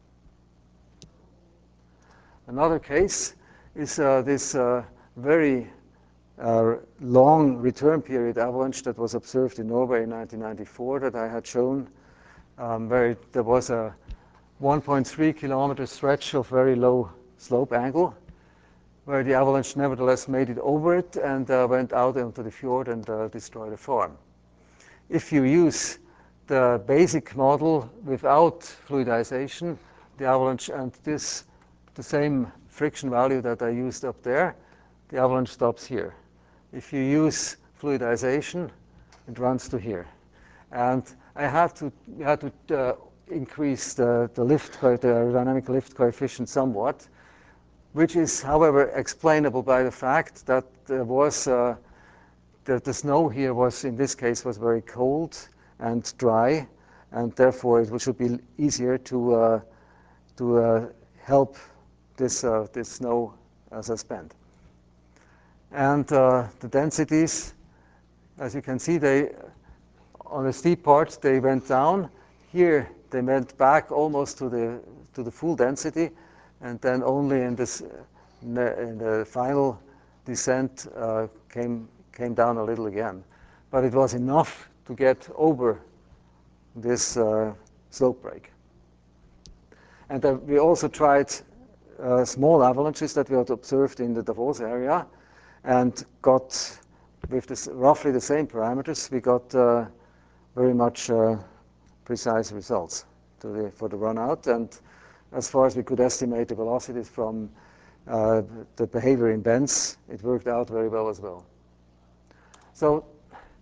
Another case is uh, this uh, very uh, long return period avalanche that was observed in Norway in nineteen ninety-four that I had shown, um, where there was a one point three kilometer stretch of very low slope angle, where the avalanche nevertheless made it over it and uh, went out into the fjord and uh, destroyed the farm. If you use the basic model without fluidization, the avalanche, and this, the same friction value that I used up there, the avalanche stops here. If you use fluidization, it runs to here. And I had to, had to uh, increase the, the lift, the aerodynamic lift coefficient somewhat, which is, however, explainable by the fact that there was uh, the, the snow here was, in this case, was very cold and dry, and therefore it should be easier to uh, to uh, help this uh, this snow uh, suspend. And uh, the densities, as you can see, they on the steep part they went down. Here they went back almost to the to the full density, and then only in this in the, in the final descent uh, came came down a little again. But it was enough to get over this uh, slope break. And uh, we also tried uh, small avalanches that we had observed in the Davos area, and got with this, roughly the same parameters, we got uh, very much uh, precise results to the, for the run out. And as far as we could estimate the velocities from uh, the behavior in bends, it worked out very well as well. So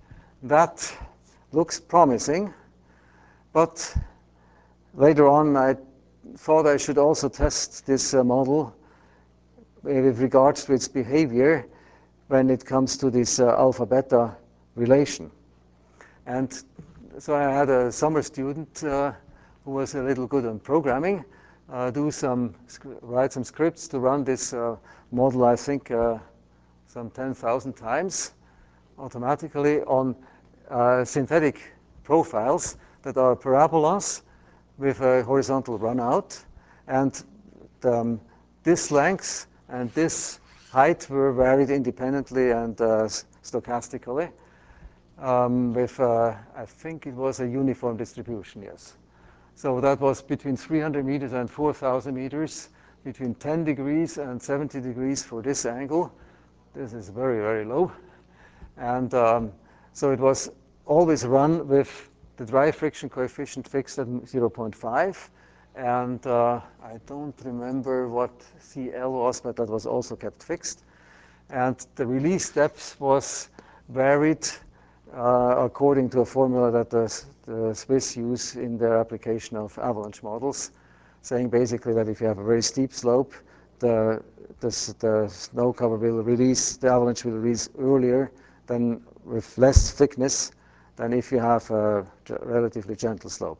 That looks promising, but later on I thought I should also test this uh, model with regards to its behavior when it comes to this uh, alpha-beta relation. And so I had a summer student uh, who was a little good on programming, uh, do some, write some scripts to run this uh, model, I think, uh, some ten thousand times automatically on uh, synthetic profiles that are parabolas with a horizontal runout. And um, this length and this height were varied independently and uh, stochastically um, with, uh, I think it was a uniform distribution, yes. So that was between three hundred meters and four thousand meters, between ten degrees and seventy degrees for this angle. This is very, very low. And um, so it was always run with the dry friction coefficient fixed at zero point five. And uh, I don't remember what C L was, but that was also kept fixed. And the release depth was varied uh, according to a formula that the, the Swiss use in their application of avalanche models, saying basically that if you have a very steep slope, the, the, the snow cover will release, the avalanche will release earlier than with less thickness than if you have a relatively gentle slope.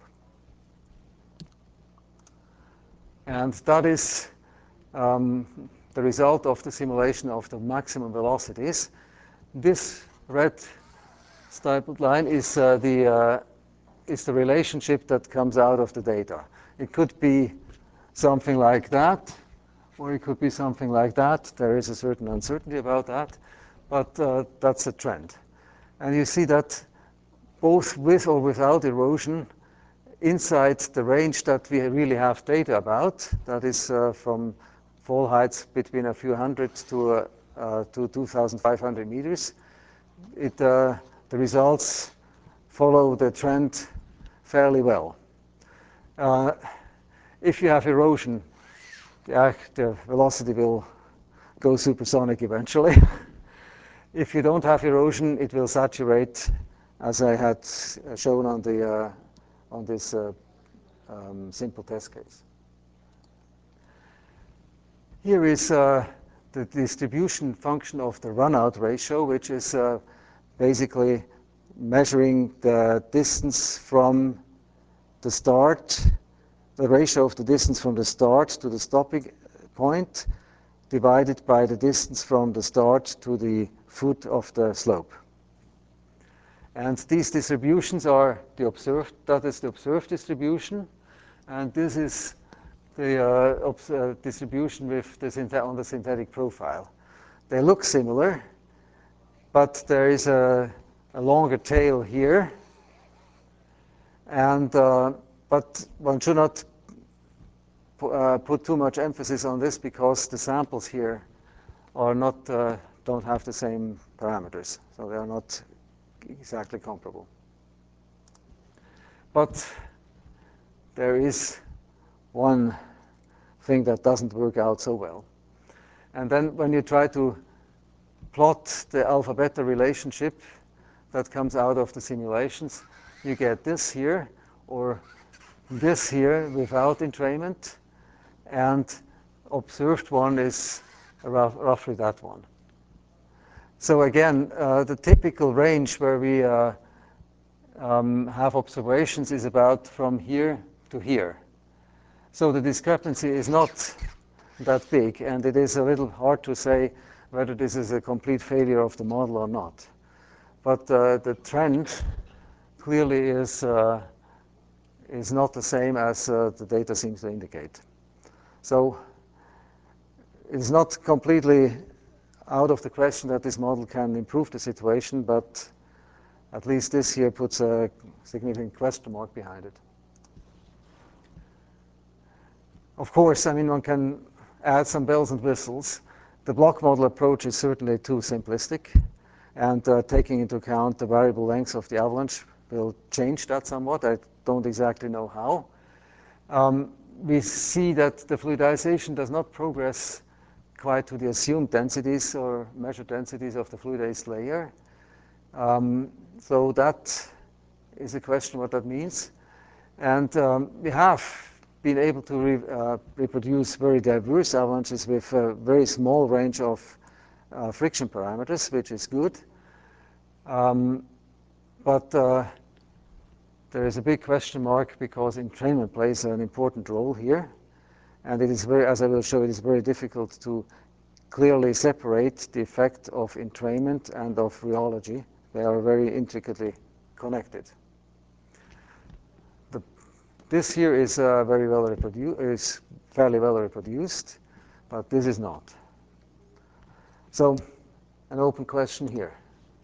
And that is um, the result of the simulation of the maximum velocities. This red stippled line is uh, the uh, is the relationship that comes out of the data. It could be something like that, or it could be something like that. There is a certain uncertainty about that, but uh, that's a trend. And you see that both with or without erosion, inside the range that we really have data about, that is uh, from fall heights between a few hundred to, uh, uh, to two thousand five hundred meters, it, uh, the results follow the trend fairly well. Uh, if you have erosion, yeah, the velocity will go supersonic eventually. If you don't have erosion, it will saturate, as I had shown on the uh, on this uh, um, simple test case. Here is uh, the distribution function of the runout ratio, which is uh, basically measuring the distance from the start, the ratio of the distance from the start to the stopping point divided by the distance from the start to the foot of the slope. And these distributions are the observed, that is the observed distribution, and this is the uh, uh, distribution with the on the synthetic profile. They look similar, but there is a, a longer tail here, and uh, but one should not uh, put too much emphasis on this because the samples here are not uh, don't have the same parameters, so they are not exactly comparable. But there is one thing that doesn't work out so well. And then when you try to plot the alpha-beta relationship that comes out of the simulations, you get this here, or this here without entrainment, and observed one is roughly that one. So again, uh, the typical range where we uh, um, have observations is about from here to here. So the discrepancy is not that big, and it is a little hard to say whether this is a complete failure of the model or not. But uh, the trend clearly is, uh, is not the same as uh, the data seems to indicate. So it's not completely out of the question that this model can improve the situation, but at least this here puts a significant question mark behind it. Of course, I mean, one can add some bells and whistles. The block model approach is certainly too simplistic, and uh, taking into account the variable lengths of the avalanche will change that somewhat. I don't exactly know how. Um, we see that the fluidization does not progress quite to the assumed densities or measured densities of the fluidized layer. Um, so that is a question what that means. And um, we have been able to re uh, reproduce very diverse avalanches with a very small range of uh, friction parameters, which is good. Um, but uh, there is a big question mark because entrainment plays an important role here. And it is very, as I will show, it is very difficult to clearly separate the effect of entrainment and of rheology. They are very intricately connected. The, this here is uh, very well reproduced, is fairly well reproduced, but this is not. So, an open question here.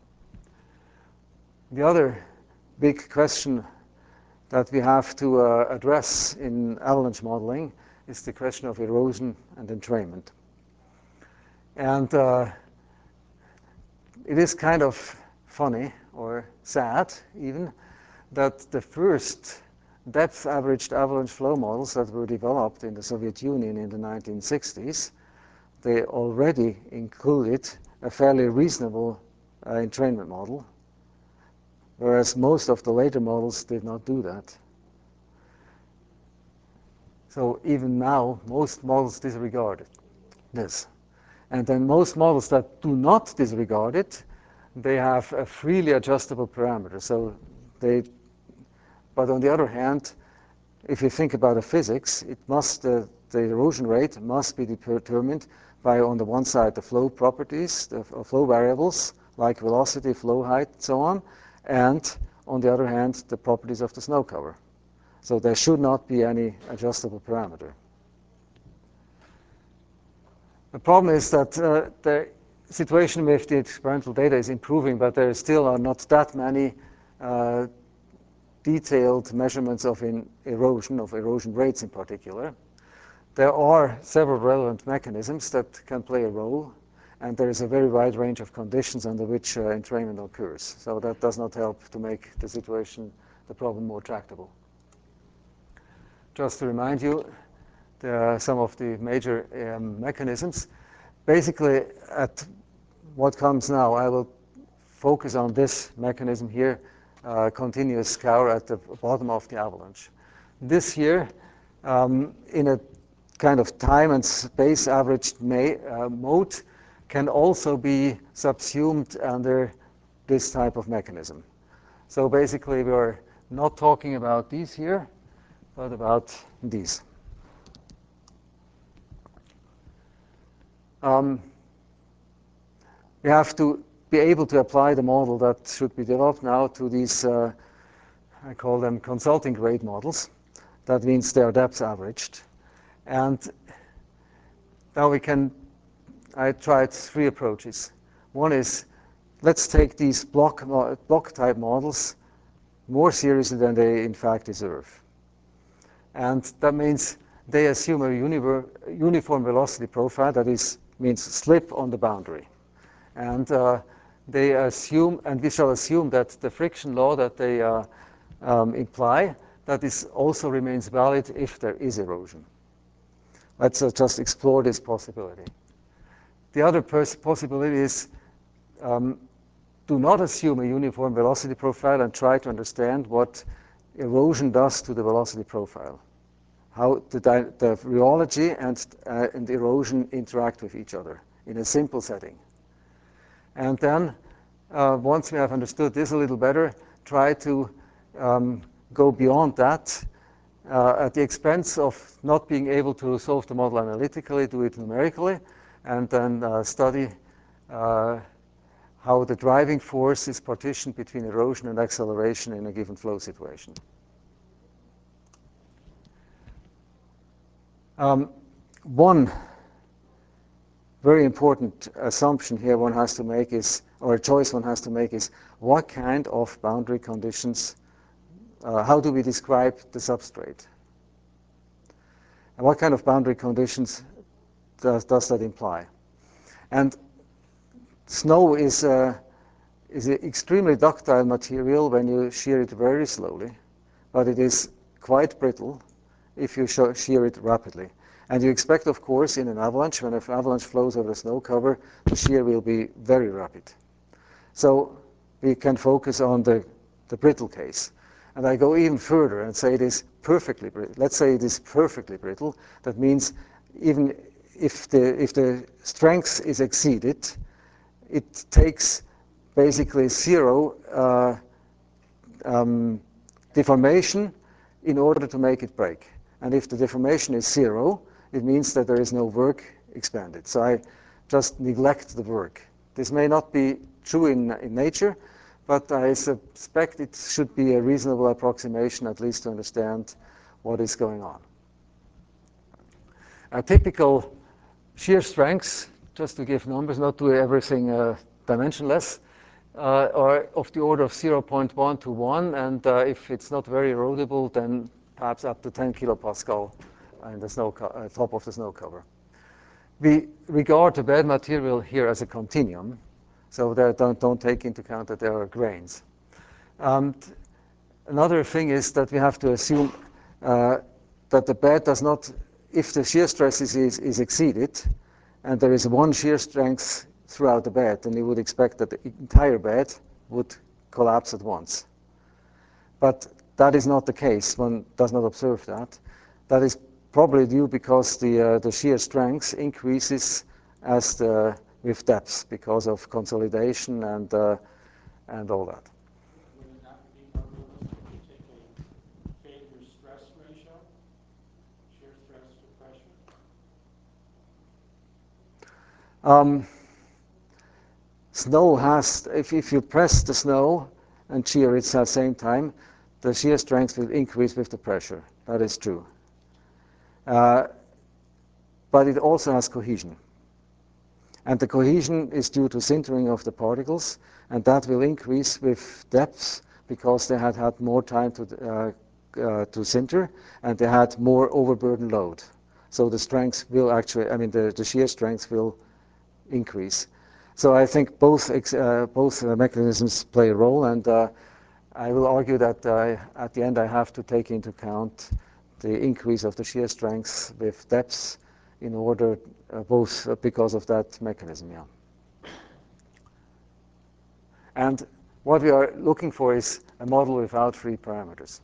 The other big question that we have to uh, address in avalanche modeling is the question of erosion and entrainment. And uh, it is kind of funny or sad even that the first depth averaged avalanche flow models that were developed in the Soviet Union in the nineteen sixties, they already included a fairly reasonable uh, entrainment model, whereas most of the later models did not do that. So even now, most models disregard this. And then most models that do not disregard it, they have a freely adjustable parameter. So they, but on the other hand, if you think about the physics, it must, uh, the erosion rate must be determined by, on the one side, the flow properties, the flow variables, like velocity, flow height, so on, and on the other hand, the properties of the snow cover. So there should not be any adjustable parameter. The problem is that uh, the situation with the experimental data is improving, but there still are not that many uh, detailed measurements of in erosion, of erosion rates in particular. There are several relevant mechanisms that can play a role, and there is a very wide range of conditions under which uh, entrainment occurs. So that does not help to make the situation, the problem more tractable. Just to remind you, there are some of the major um, mechanisms. Basically, at what comes now, I will focus on this mechanism here, uh, continuous scour at the bottom of the avalanche. This here, um, in a kind of time and space averaged may, uh, mode, can also be subsumed under this type of mechanism. So basically, we're not talking about these here, but about these. Um, we have to be able to apply the model that should be developed now to these, uh, I call them consulting grade models. That means they are depth averaged. And now we can, I tried three approaches. One is, let's take these block, block type models more seriously than they in fact deserve. And that means they assume a uniform velocity profile, that is, means slip on the boundary. And uh, they assume, and we shall assume that the friction law that they uh, um, imply, that this also remains valid if there is erosion. Let's uh, just explore this possibility. The other possibility is um, do not assume a uniform velocity profile and try to understand what erosion does to the velocity profile, how the, the rheology and, uh, and erosion interact with each other in a simple setting. And then, uh, once we have understood this a little better, try to um, go beyond that uh, at the expense of not being able to solve the model analytically, do it numerically, and then uh, study uh, how the driving force is partitioned between erosion and acceleration in a given flow situation. Um, one very important assumption here one has to make is, or a choice one has to make is, what kind of boundary conditions, uh, how do we describe the substrate? And what kind of boundary conditions does, does that imply? And snow is, uh, is an extremely ductile material when you shear it very slowly, but it is quite brittle if you shear it rapidly. And you expect, of course, in an avalanche, when an avalanche flows over the snow cover, the shear will be very rapid. So we can focus on the, the brittle case. And I go even further and say it is perfectly brittle. Let's say it is perfectly brittle. That means even if the, if the strength is exceeded, it takes basically zero uh, um, deformation in order to make it break. And if the deformation is zero, it means that there is no work expanded. So I just neglect the work. This may not be true in, in nature, but I suspect it should be a reasonable approximation, at least to understand what is going on. A typical shear strengths, just to give numbers, not do everything uh, dimensionless, uh, are of the order of zero point one to one, and uh, if it's not very erodible, then perhaps up to ten kilopascal in the snow uh, top of the snow cover. We regard the bed material here as a continuum, so that don't, don't take into account that there are grains. Um, another thing is that we have to assume uh, that the bed does not, if the shear stress is, is, is exceeded, and there is one shear strength throughout the bed, then you would expect that the entire bed would collapse at once. But that is not the case. One does not observe that. That is probably due because the, uh, the shear strength increases as the, with depth because of consolidation and, uh, and all that. Would it not be more realistic to take a failure stress ratio, shear stress to pressure? Um, snow has, if, if you press the snow and shear it at the same time, the shear strength will increase with the pressure. That is true. Uh, but it also has cohesion. And the cohesion is due to sintering of the particles, and that will increase with depth because they had had more time to, uh, uh, to sinter, and they had more overburden load. So the strength will actually, I mean, the, the shear strength will increase. So I think both, uh, both uh, mechanisms play a role, and uh, I will argue that uh, at the end I have to take into account the increase of the shear strength with depth in order, uh, both uh, because of that mechanism, yeah. And what we are looking for is a model without free parameters.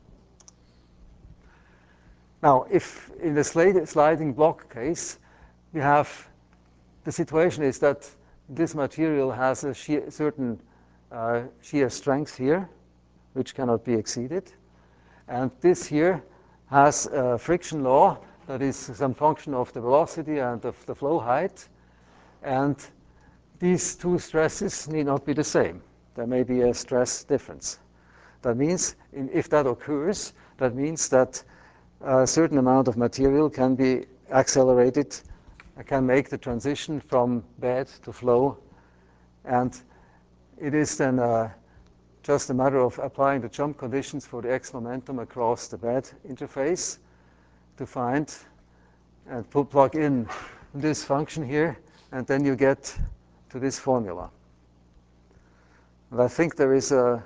Now, if in the sliding block case, we have the situation is that this material has a shear, certain uh, shear strength here, which cannot be exceeded. And this here has a friction law that is some function of the velocity and of the flow height. And these two stresses need not be the same. There may be a stress difference. That means in, if that occurs, that means that a certain amount of material can be accelerated, can make the transition from bed to flow. And it is then uh, just a matter of applying the jump conditions for the x momentum across the bed interface to find and put, plug in this function here, and then you get to this formula. And I think there is a,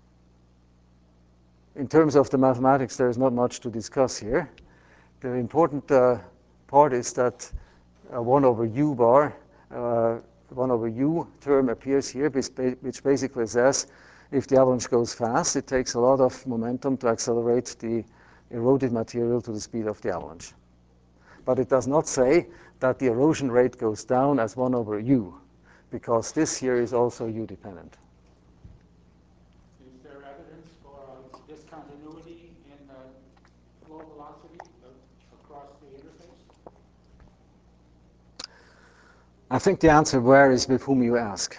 in terms of the mathematics, there is not much to discuss here. The important uh, part is that uh, one over u bar, uh, one over u term appears here, which basically says if the avalanche goes fast, it takes a lot of momentum to accelerate the eroded material to the speed of the avalanche. But it does not say that the erosion rate goes down as one over u, because this here is also u dependent. Is there evidence for a discontinuity in the flow velocity across the interface? I think the answer varies with whom you ask.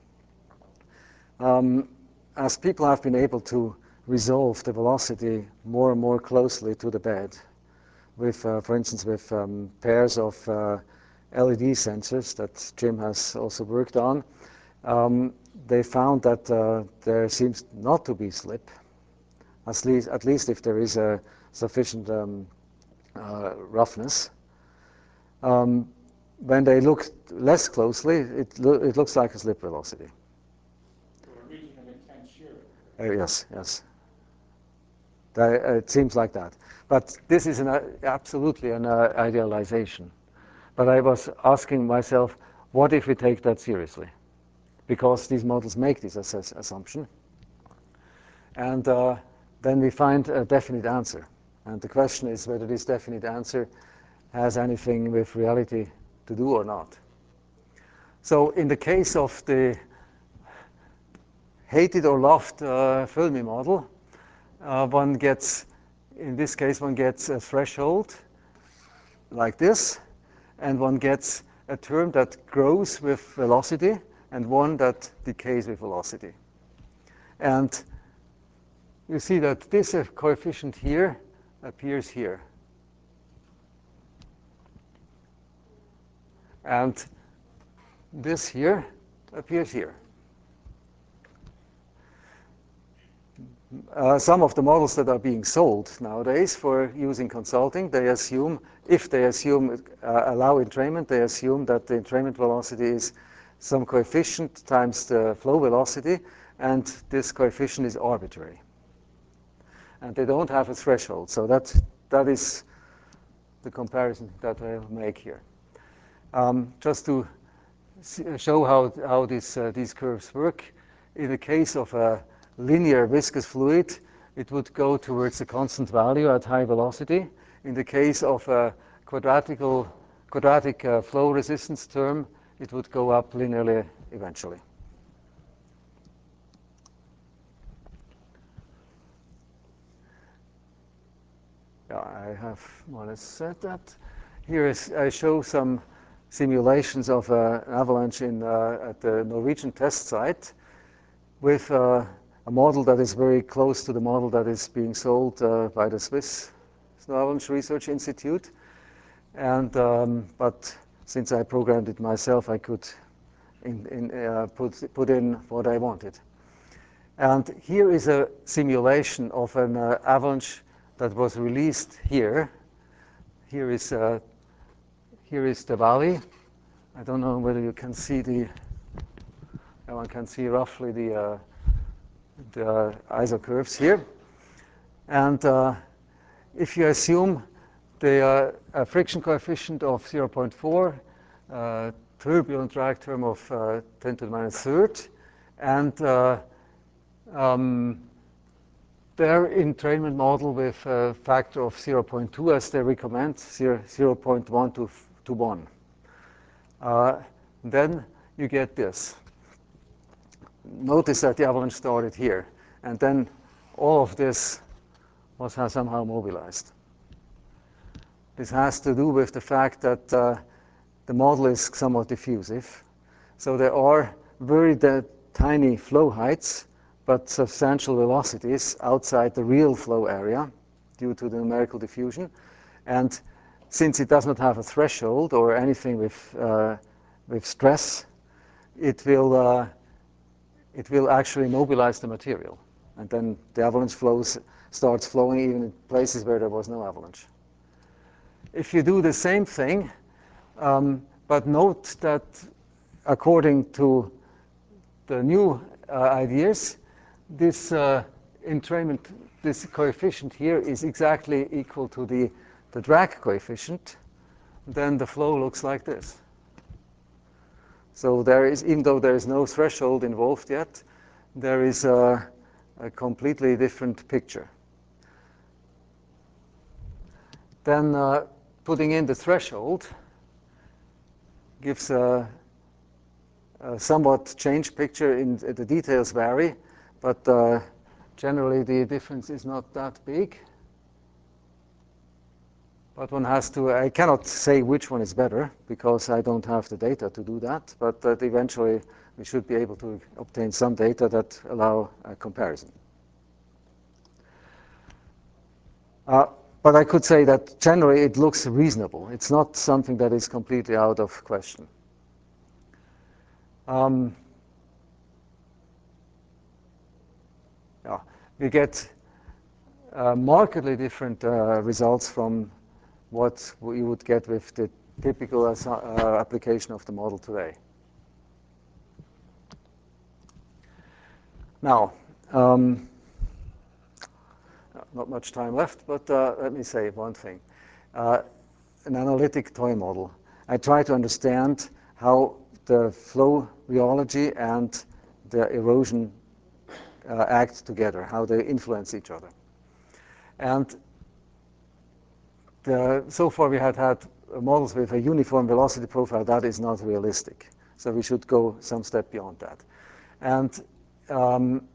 Um, as people have been able to resolve the velocity more and more closely to the bed, with, uh, for instance, with um, pairs of uh, L E D sensors that Jim has also worked on, um, they found that uh, there seems not to be slip, at least, at least if there is a sufficient um, uh, roughness. Um, when they look less closely, it, lo it looks like a slip velocity. So a region of intense shear. Uh, yes, yes. That, uh, it seems like that. But this is an, uh, absolutely an uh, idealization. But I was asking myself, what if we take that seriously? because these models make this assess assumption. And uh, then we find a definite answer. And the question is whether this definite answer has anything with reality to do or not. So in the case of the hated or loved uh, Fermi model, uh, one gets, in this case, one gets a threshold like this, and one gets a term that grows with velocity and one that decays with velocity. And you see that this coefficient here appears here. And this here appears here. Uh, some of the models that are being sold nowadays for using consulting, they assume, if they assume, uh, allow entrainment, they assume that the entrainment velocity is some coefficient times the flow velocity, and this coefficient is arbitrary. And they don't have a threshold, so that, that is the comparison that I'll make here. Um, just to show how, how this, uh, these curves work, in the case of a linear viscous fluid, it would go towards a constant value at high velocity. In the case of a quadratical, quadratic uh, flow resistance term, it would go up linearly eventually. Yeah, I have more or less said that. Here is, I show some simulations of uh, an avalanche in, uh, at the Norwegian test site with uh, a model that is very close to the model that is being sold uh, by the Swiss Snow Avalanche Research Institute. And, um, but since I programmed it myself, I could in, in, uh, put, put in what I wanted. And here is a simulation of an uh, avalanche that was released here. Here is, uh, here is the valley. I don't know whether you can see the, one can see roughly the, uh, the I S O curves here. And uh, if you assume the uh, a friction coefficient of zero point four, uh, turbulent drag term of uh, ten to the minus third, and uh, um, their entrainment model with a factor of zero point two as they recommend, zero point one to, to one. Uh, then you get this. Notice that the avalanche started here, and then all of this was somehow mobilized. This has to do with the fact that uh, the model is somewhat diffusive. So there are very tiny flow heights, but substantial velocities outside the real flow area due to the numerical diffusion. And since it does not have a threshold or anything with, uh, with stress, it will, uh, it will actually mobilize the material. And then the avalanche flows, starts flowing even in places where there was no avalanche. If you do the same thing, um, but note that according to the new uh, ideas, this uh, entrainment, this coefficient here is exactly equal to the, the drag coefficient, then the flow looks like this. So there is, even though there is no threshold involved yet, there is a, a completely different picture. Then uh, putting in the threshold gives a, a somewhat changed picture. In the details vary, but uh, generally the difference is not that big. But one has to, I cannot say which one is better because I don't have the data to do that, but uh, eventually we should be able to obtain some data that allow a comparison. Uh, but I could say that generally it looks reasonable. It's not something that is completely out of question. Um, yeah, we get uh, markedly different uh, results from what you would get with the typical uh, application of the model today. Now, um, not much time left, but uh, let me say one thing. Uh, an analytic toy model. I try to understand how the flow rheology and the erosion uh, act together, how they influence each other. And the, so far we had had models with a uniform velocity profile. That is not realistic. So we should go some step beyond that. And um,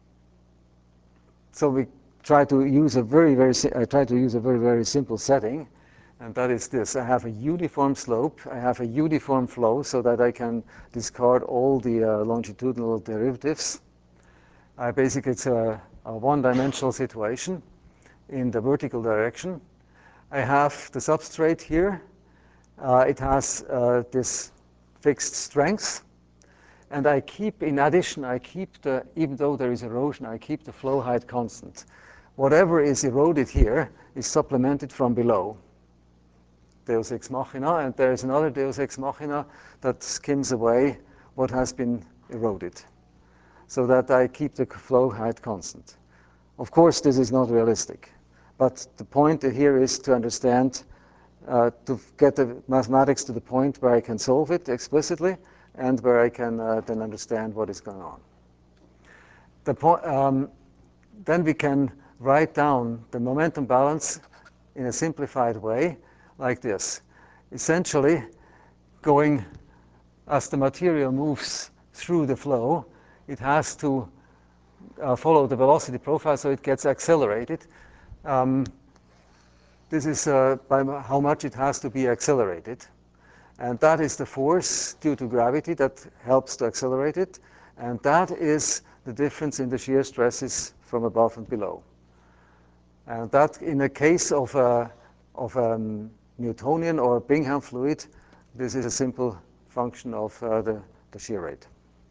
so we try to use a very, very, I try to use a very, very simple setting. And that is this. I have a uniform slope. I have a uniform flow so that I can discard all the uh, longitudinal derivatives. I basically, it's a, a one-dimensional situation in the vertical direction. I have the substrate here. Uh, it has uh, this fixed strength. And I keep, in addition, I keep the, even though there is erosion, I keep the flow height constant. Whatever is eroded here is supplemented from below. Deus ex machina, and there is another Deus ex machina that skims away what has been eroded, so that I keep the flow height constant. Of course, this is not realistic, but the point here is to understand, uh, to get the mathematics to the point where I can solve it explicitly and where I can uh, then understand what is going on. The po- um, then we can write down the momentum balance in a simplified way, like this. Essentially, going as the material moves through the flow, it has to uh, follow the velocity profile, so it gets accelerated. Um, this is uh, by how much it has to be accelerated. And that is the force due to gravity that helps to accelerate it. And that is the difference in the shear stresses from above and below. And that, in the case of a, of a Newtonian or Bingham fluid, this is a simple function of uh, the, the shear rate.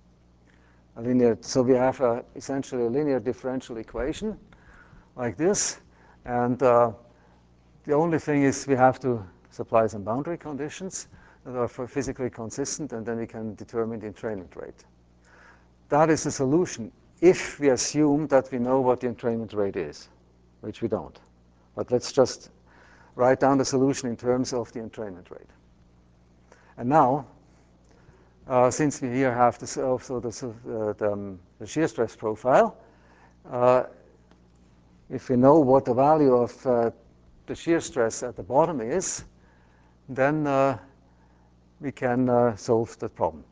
A linear, so we have a, essentially a linear differential equation like this. And uh, the only thing is we have to supply some boundary conditions that are physically consistent, and then we can determine the entrainment rate. That is the solution if we assume that we know what the entrainment rate is, which we don't. But let's just write down the solution in terms of the entrainment rate. And now, uh, since we here have this, also the, uh, the, um, the shear stress profile, uh, if we know what the value of uh, the shear stress at the bottom is, then uh, we can uh, solve the problem.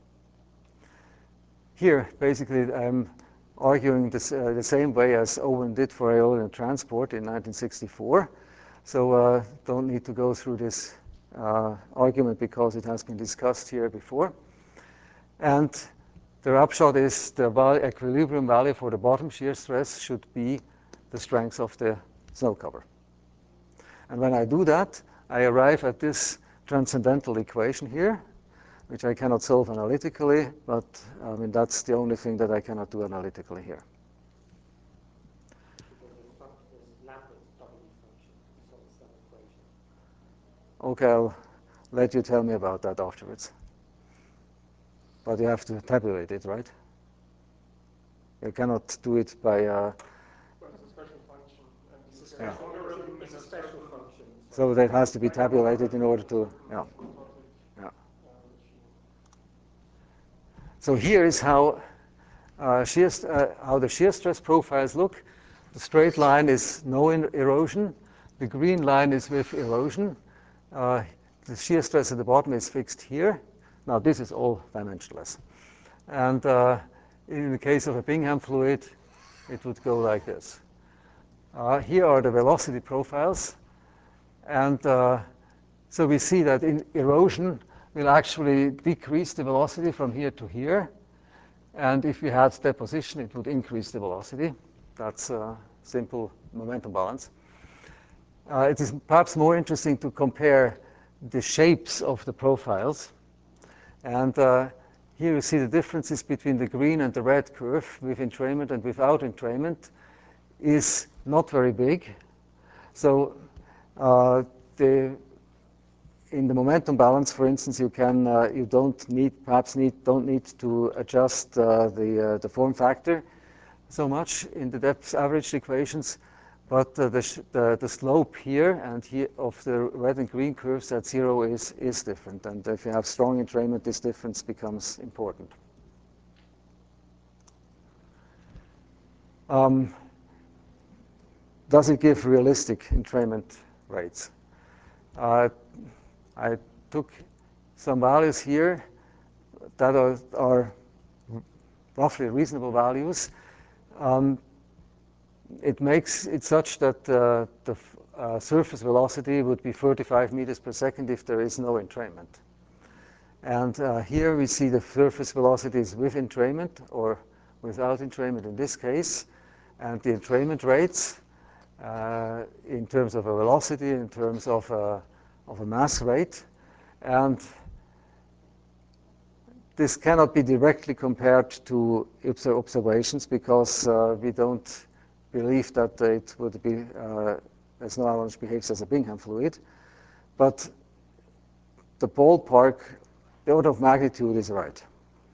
Here, basically, I'm arguing this, uh, the same way as Owen did for aeolian transport in nineteen sixty-four. So uh, don't need to go through this uh, argument because it has been discussed here before. And the upshot is the value, equilibrium value for the bottom shear stress should be the strength of the snow cover. And when I do that, I arrive at this transcendental equation here, which I cannot solve analytically, but I mean, that's the only thing that I cannot do analytically here. There's a function, there's Lambert's W function, so it's that equation. Okay, I'll let you tell me about that afterwards. But you have to tabulate it, right? You cannot do it by... Uh, Well, it's a special function, and you It's a can Yeah. special, logarithm it's in a a special certain function. so that has to be tabulated in order to... Yeah. asymptotic, Yeah. uh, machine. So here is how, uh, shear, uh, how the shear stress profiles look. The straight line is no erosion. The green line is with erosion. Uh, the shear stress at the bottom is fixed here. Now this is all dimensionless. And uh, in the case of a Bingham fluid, it would go like this. Uh, here are the velocity profiles. And uh, so we see that in erosion will actually decrease the velocity from here to here. And if we had deposition, it would increase the velocity. That's a simple momentum balance. Uh, it is perhaps more interesting to compare the shapes of the profiles. And uh, here you see the differences between the green and the red curve with entrainment and without entrainment is not very big. So uh, the, in the momentum balance, for instance, you can uh, you don't need perhaps need don't need to adjust uh, the uh, the form factor so much in the depth averaged equations, But uh, the, the, the slope here and here of the red and green curves at zero is, is different. And if you have strong entrainment, this difference becomes important. Um, does it give realistic entrainment rates? Uh, I took some values here that are, are roughly reasonable values. Um, it makes it such that uh, the uh, surface velocity would be thirty-five meters per second if there is no entrainment. And uh, here we see the surface velocities with entrainment or without entrainment in this case, and the entrainment rates uh, in terms of a velocity, in terms of a, of a mass rate. And this cannot be directly compared to observations because uh, we don't believe that it would be, uh, as no avalanche behaves as a Bingham fluid. But the ballpark, the order of magnitude is right.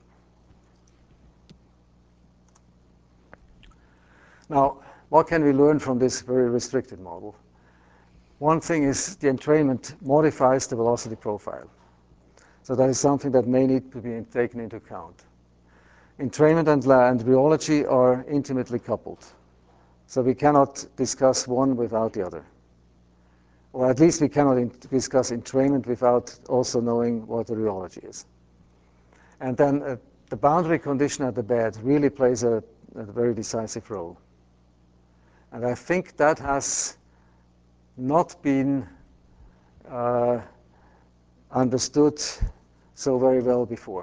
Now, what can we learn from this very restricted model? One thing is the entrainment modifies the velocity profile. So that is something that may need to be taken into account. Entrainment and, and rheology are intimately coupled. So we cannot discuss one without the other. Or at least we cannot in discuss entrainment without also knowing what the rheology is. And then uh, the boundary condition at the bed really plays a, a very decisive role. And I think that has not been uh, understood so very well before.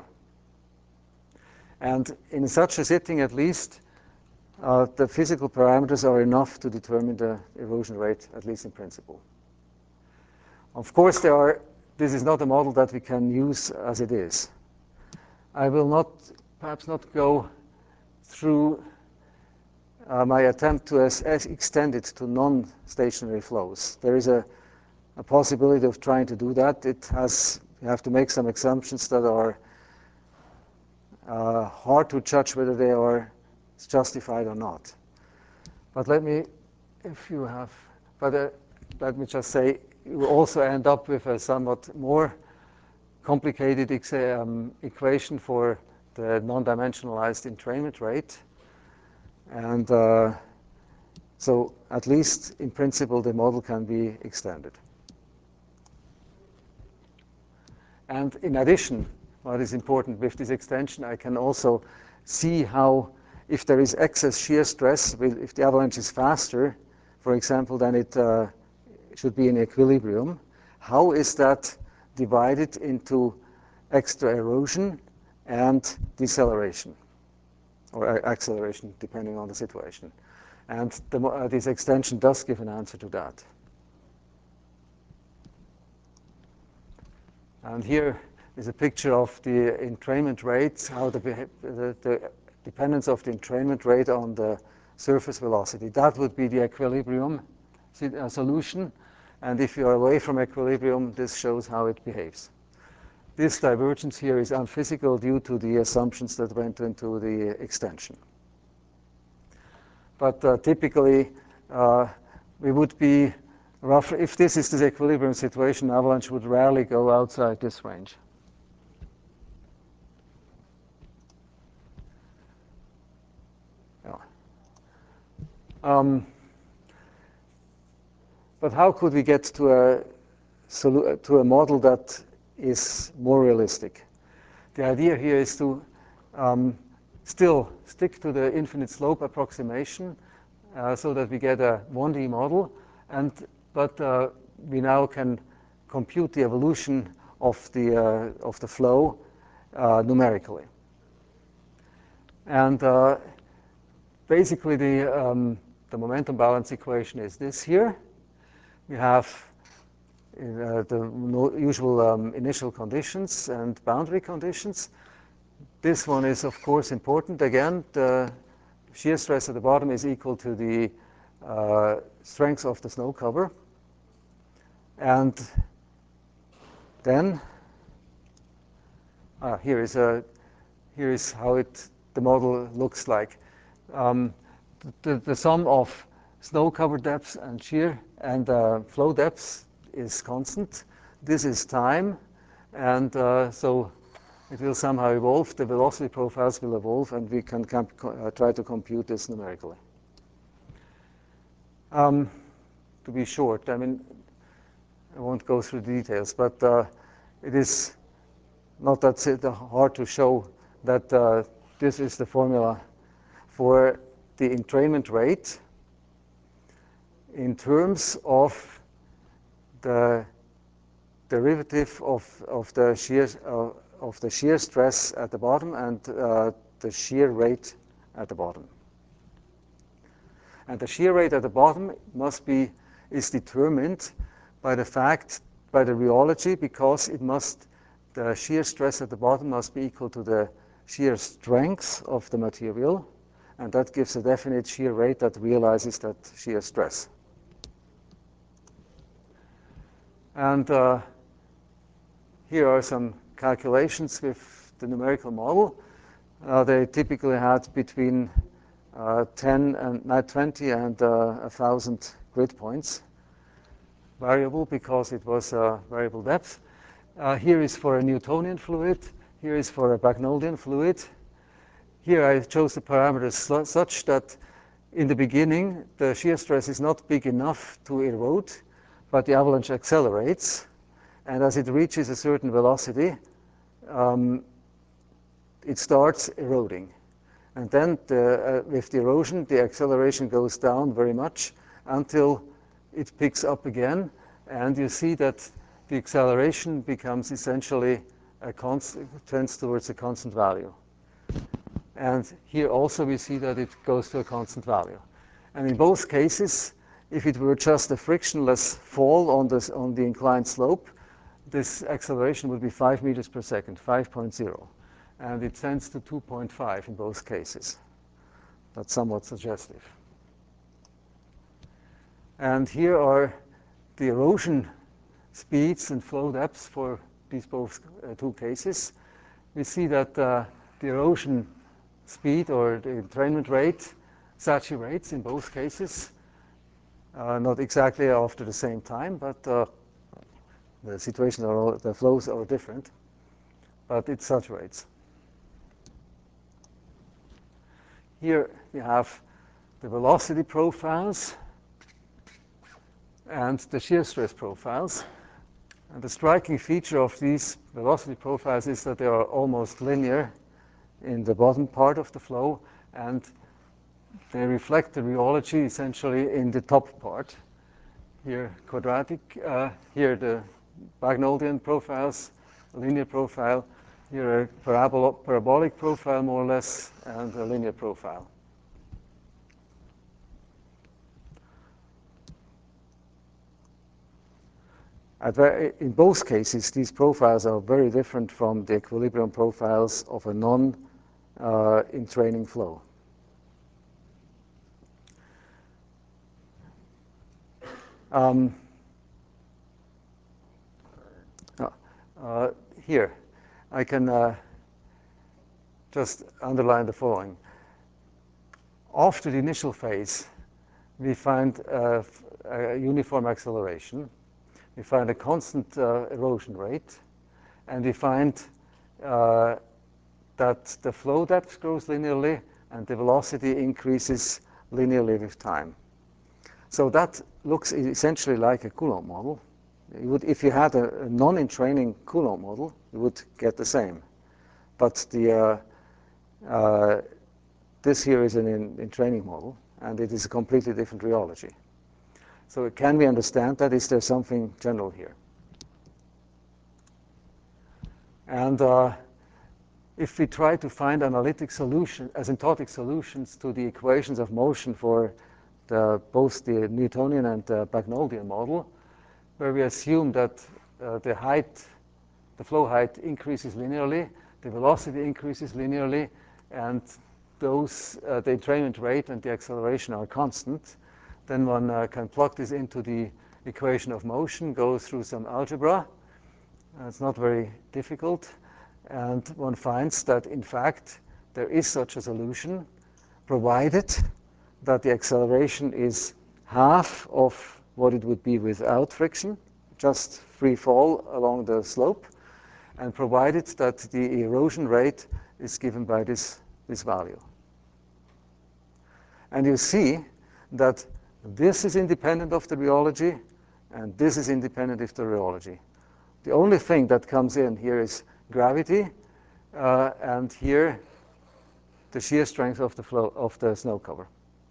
And in such a setting, at least, uh, the physical parameters are enough to determine the erosion rate, at least in principle. Of course, there are, this is not a model that we can use as it is. I will not, perhaps not go through uh, my attempt to as, as extend it to non-stationary flows. There is a, a possibility of trying to do that. It has, you have to make some assumptions that are uh, hard to judge whether they are justified or not. But let me, if you have, but uh, let me just say, you will also end up with a somewhat more complicated ex um, equation for the non-dimensionalized entrainment rate. And uh, so at least in principle, the model can be extended. And in addition, what is important with this extension, I can also see how if there is excess shear stress, if the avalanche is faster, for example, then it uh, should be in equilibrium. How is that divided into extra erosion and deceleration, or acceleration, depending on the situation? And the, uh, this extension does give an answer to that. And here is a picture of the entrainment rates, how the, the, the dependence of the entrainment rate on the surface velocity. That would be the equilibrium solution. And if you are away from equilibrium, this shows how it behaves. This divergence here is unphysical due to the assumptions that went into the extension. But uh, typically, uh, we would be roughly, if this is the equilibrium situation, avalanche would rarely go outside this range. Yeah. Um, but how could we get to a, to a model that is more realistic? The idea here is to um, still stick to the infinite slope approximation uh, so that we get a one D model, and but uh, we now can compute the evolution of the uh, of the flow uh, numerically. And uh, basically, the um, the momentum balance equation is this here. We have uh, the usual um, initial conditions and boundary conditions. This one is, of course, important. Again, the shear stress at the bottom is equal to the uh, strength of the snow cover. And then, uh, here is a here is how it the model looks like. Um, the, the sum of snow cover depth and shear and uh, flow depth is constant. This is time, and uh, so it will somehow evolve. The velocity profiles will evolve, and we can uh, try to compute this numerically. Um, to be short, I mean, I won't go through the details, but uh, it is not that hard to show that uh, this is the formula for the entrainment rate in terms of the derivative of, of, the, shear, uh, of the shear stress at the bottom and uh, the shear rate at the bottom. And the shear rate at the bottom must be, is determined by the fact, by the rheology, because it must, the shear stress at the bottom must be equal to the shear strength of the material, and that gives a definite shear rate that realizes that shear stress. And uh, here are some calculations with the numerical model. Uh, they typically had between uh, ten and not twenty and uh, one thousand grid points. Variable because it was a variable depth. Uh, here is for a Newtonian fluid. Here is for a Bagnoldian fluid. Here I chose the parameters such that in the beginning the shear stress is not big enough to erode, but the avalanche accelerates. And as it reaches a certain velocity, um, it starts eroding. And then the, uh, with the erosion, the acceleration goes down very much until it picks up again. And you see that the acceleration becomes essentially a constant, tends towards a constant value. And here also we see that it goes to a constant value. And in both cases, if it were just a frictionless fall on, this, on the inclined slope, this acceleration would be five meters per second, five point zero. And it tends to two point five in both cases. That's somewhat suggestive. And here are the erosion speeds and flow depths for these both uh, two cases. We see that uh, the erosion speed or the entrainment rate saturates in both cases. Uh, not exactly after the same time, but uh, the situations are all, the flows are different, but it saturates. Here we have the velocity profiles and the shear stress profiles. And the striking feature of these velocity profiles is that they are almost linear in the bottom part of the flow, and they reflect the rheology essentially in the top part. Here quadratic, uh, here the Bagnoldian profiles, linear profile, here a parabol parabolic profile more or less, and a linear profile. In both cases, these profiles are very different from the equilibrium profiles of a non-entraining uh, flow. Um, uh, here, I can uh, just underline the following. After the initial phase, we find uh, a uniform acceleration. We find a constant uh, erosion rate, and we find uh, that the flow depth grows linearly and the velocity increases linearly with time. So that looks essentially like a Coulomb model. You would, if you had a, a non-entraining Coulomb model, you would get the same. But the, uh, uh, this here is an in, entraining model, and it is a completely different rheology. So can we understand that? Is there something general here? And uh, if we try to find analytic solutions, asymptotic solutions to the equations of motion for the, both the Newtonian and the Bagnoldian model, where we assume that uh, the height, the flow height increases linearly, the velocity increases linearly, and those, uh, the entrainment rate and the acceleration are constant, then one uh, can plug this into the equation of motion, go through some algebra. Uh, it's not very difficult. And one finds that, in fact, there is such a solution, provided that the acceleration is half of what it would be without friction, just free fall along the slope, and provided that the erosion rate is given by this, this value. And you see that this is independent of the rheology, and this is independent of the rheology. The only thing that comes in here is gravity, uh, and here the shear strength of the flow of the snow cover.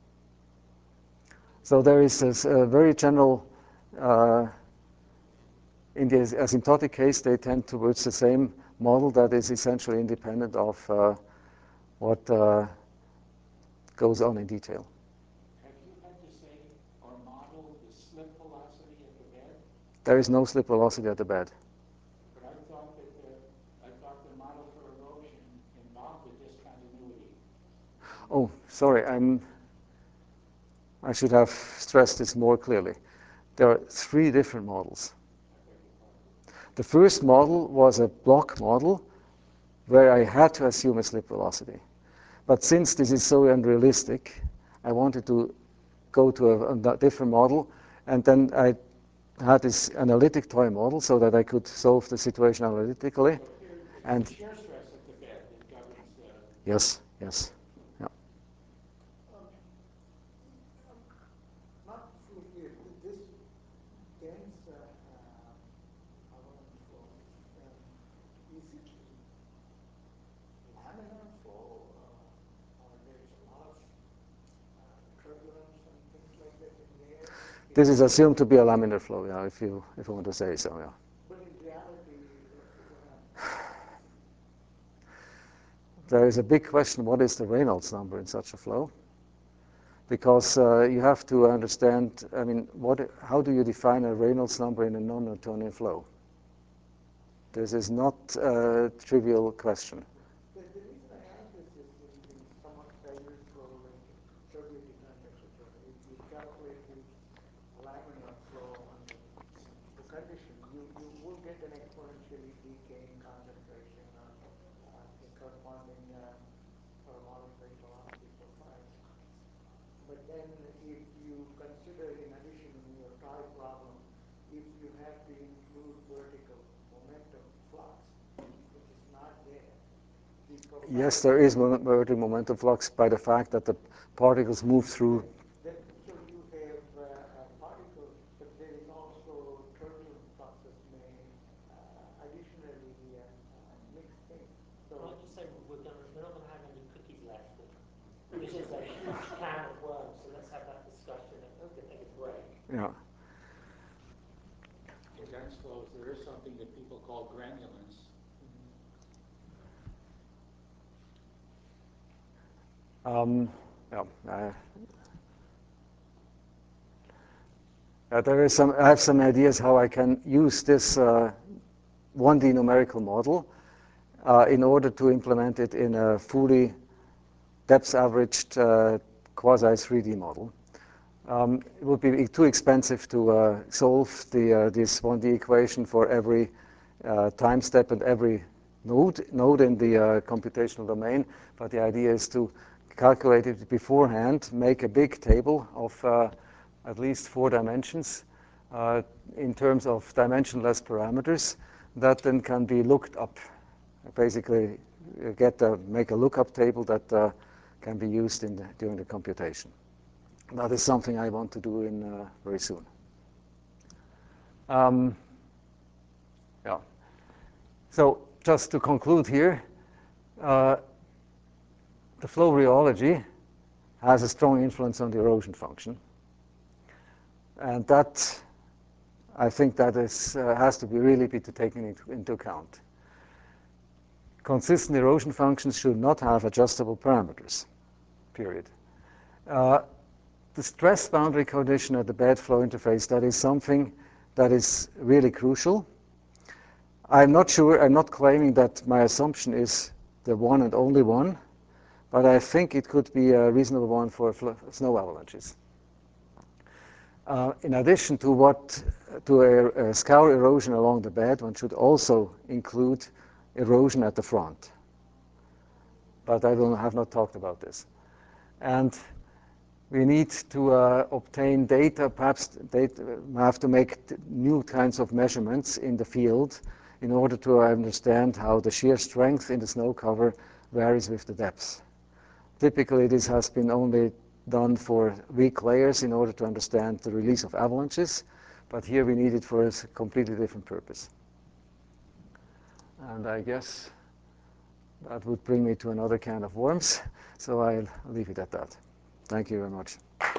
So there is this, a very general, uh, in the asymptotic case, they tend towards the same model that is essentially independent of uh, what uh, goes on in detail. Have you had to say or model the slip velocity at the bed? There is no slip velocity at the bed. But I thought that the, I thought the model for erosion involved the discontinuity. Oh, sorry, I'm, I should have stressed this more clearly. There are three different models. The first model was a block model where I had to assume a slip velocity. But since this is so unrealistic, I wanted to go to a, a different model, and then I had this analytic toy model so that I could solve the situation analytically. So here, it's And the shear stress at the bed that governs the. yes, yes. Yeah. Um, um, Not fully clear. This dense uh, uh, avalanche flow, um, is it laminar flow, uh, or there is a lot of uh, turbulence and things like that in there? This is assumed to be a laminar flow, yeah, if you if you want to say so, yeah. But in reality, what happens? There is a big question, what is the Reynolds number in such a flow? Because uh, you have to understand, I mean, what, how do you define a Reynolds number in a non-Newtonian flow? This is not a trivial question. The, the reason I ask this is in, in somewhat diverse flow, like turbidity current, et cetera, if you calculate the laminar flow under the condition, you, you will get an exponentially decaying concentration or uh, a corresponding uh, parabolic rate velocity profile. But then if you consider, in addition, in your toy problem, if you have to include vertical momentum flux, which is not there, the profile. Yes, there is vertical momentum flux by the fact that the particles move through. That, so you have uh, a particle, but there is also turbulent fluxes may uh, additionally uh, uh, mix things. Can I So just say we're going we're not going to have any cookies left. This is a huge can of worms, so let's have that discussion and we can take a break. Yeah. In dense flows, there is something that people call granulance. Um, yeah. Uh, uh, there is some. I have some ideas how I can use this uh, one D numerical model uh, in order to implement it in a fully depth-averaged uh, quasi three D model. Um, it would be too expensive to uh, solve the, uh, this one D equation for every uh, time step and every node, node in the uh, computational domain. But the idea is to calculate it beforehand, make a big table of uh, at least four dimensions uh, in terms of dimensionless parameters that then can be looked up. Basically, get a, make a lookup table that uh, can be used in the, during the computation. That is something I want to do in uh, very soon. Um, yeah. So just to conclude here, uh, the flow rheology has a strong influence on the erosion function, and that I think that is uh, has to be really be taken into, into account. Consistent erosion functions should not have adjustable parameters. Period. Uh, The stress boundary condition at the bed flow interface, that is something that is really crucial. I'm not sure, I'm not claiming that my assumption is the one and only one, but I think it could be a reasonable one for snow avalanches. Uh, in addition to what to a, a scour erosion along the bed, one should also include erosion at the front. But I will have not talked about this. And we need to uh, obtain data, perhaps data, we have to make new kinds of measurements in the field in order to understand how the shear strength in the snow cover varies with the depth. Typically, this has been only done for weak layers in order to understand the release of avalanches, but here we need it for a completely different purpose. And I guess that would bring me to another can of worms, so I'll leave it at that. Thank you very much.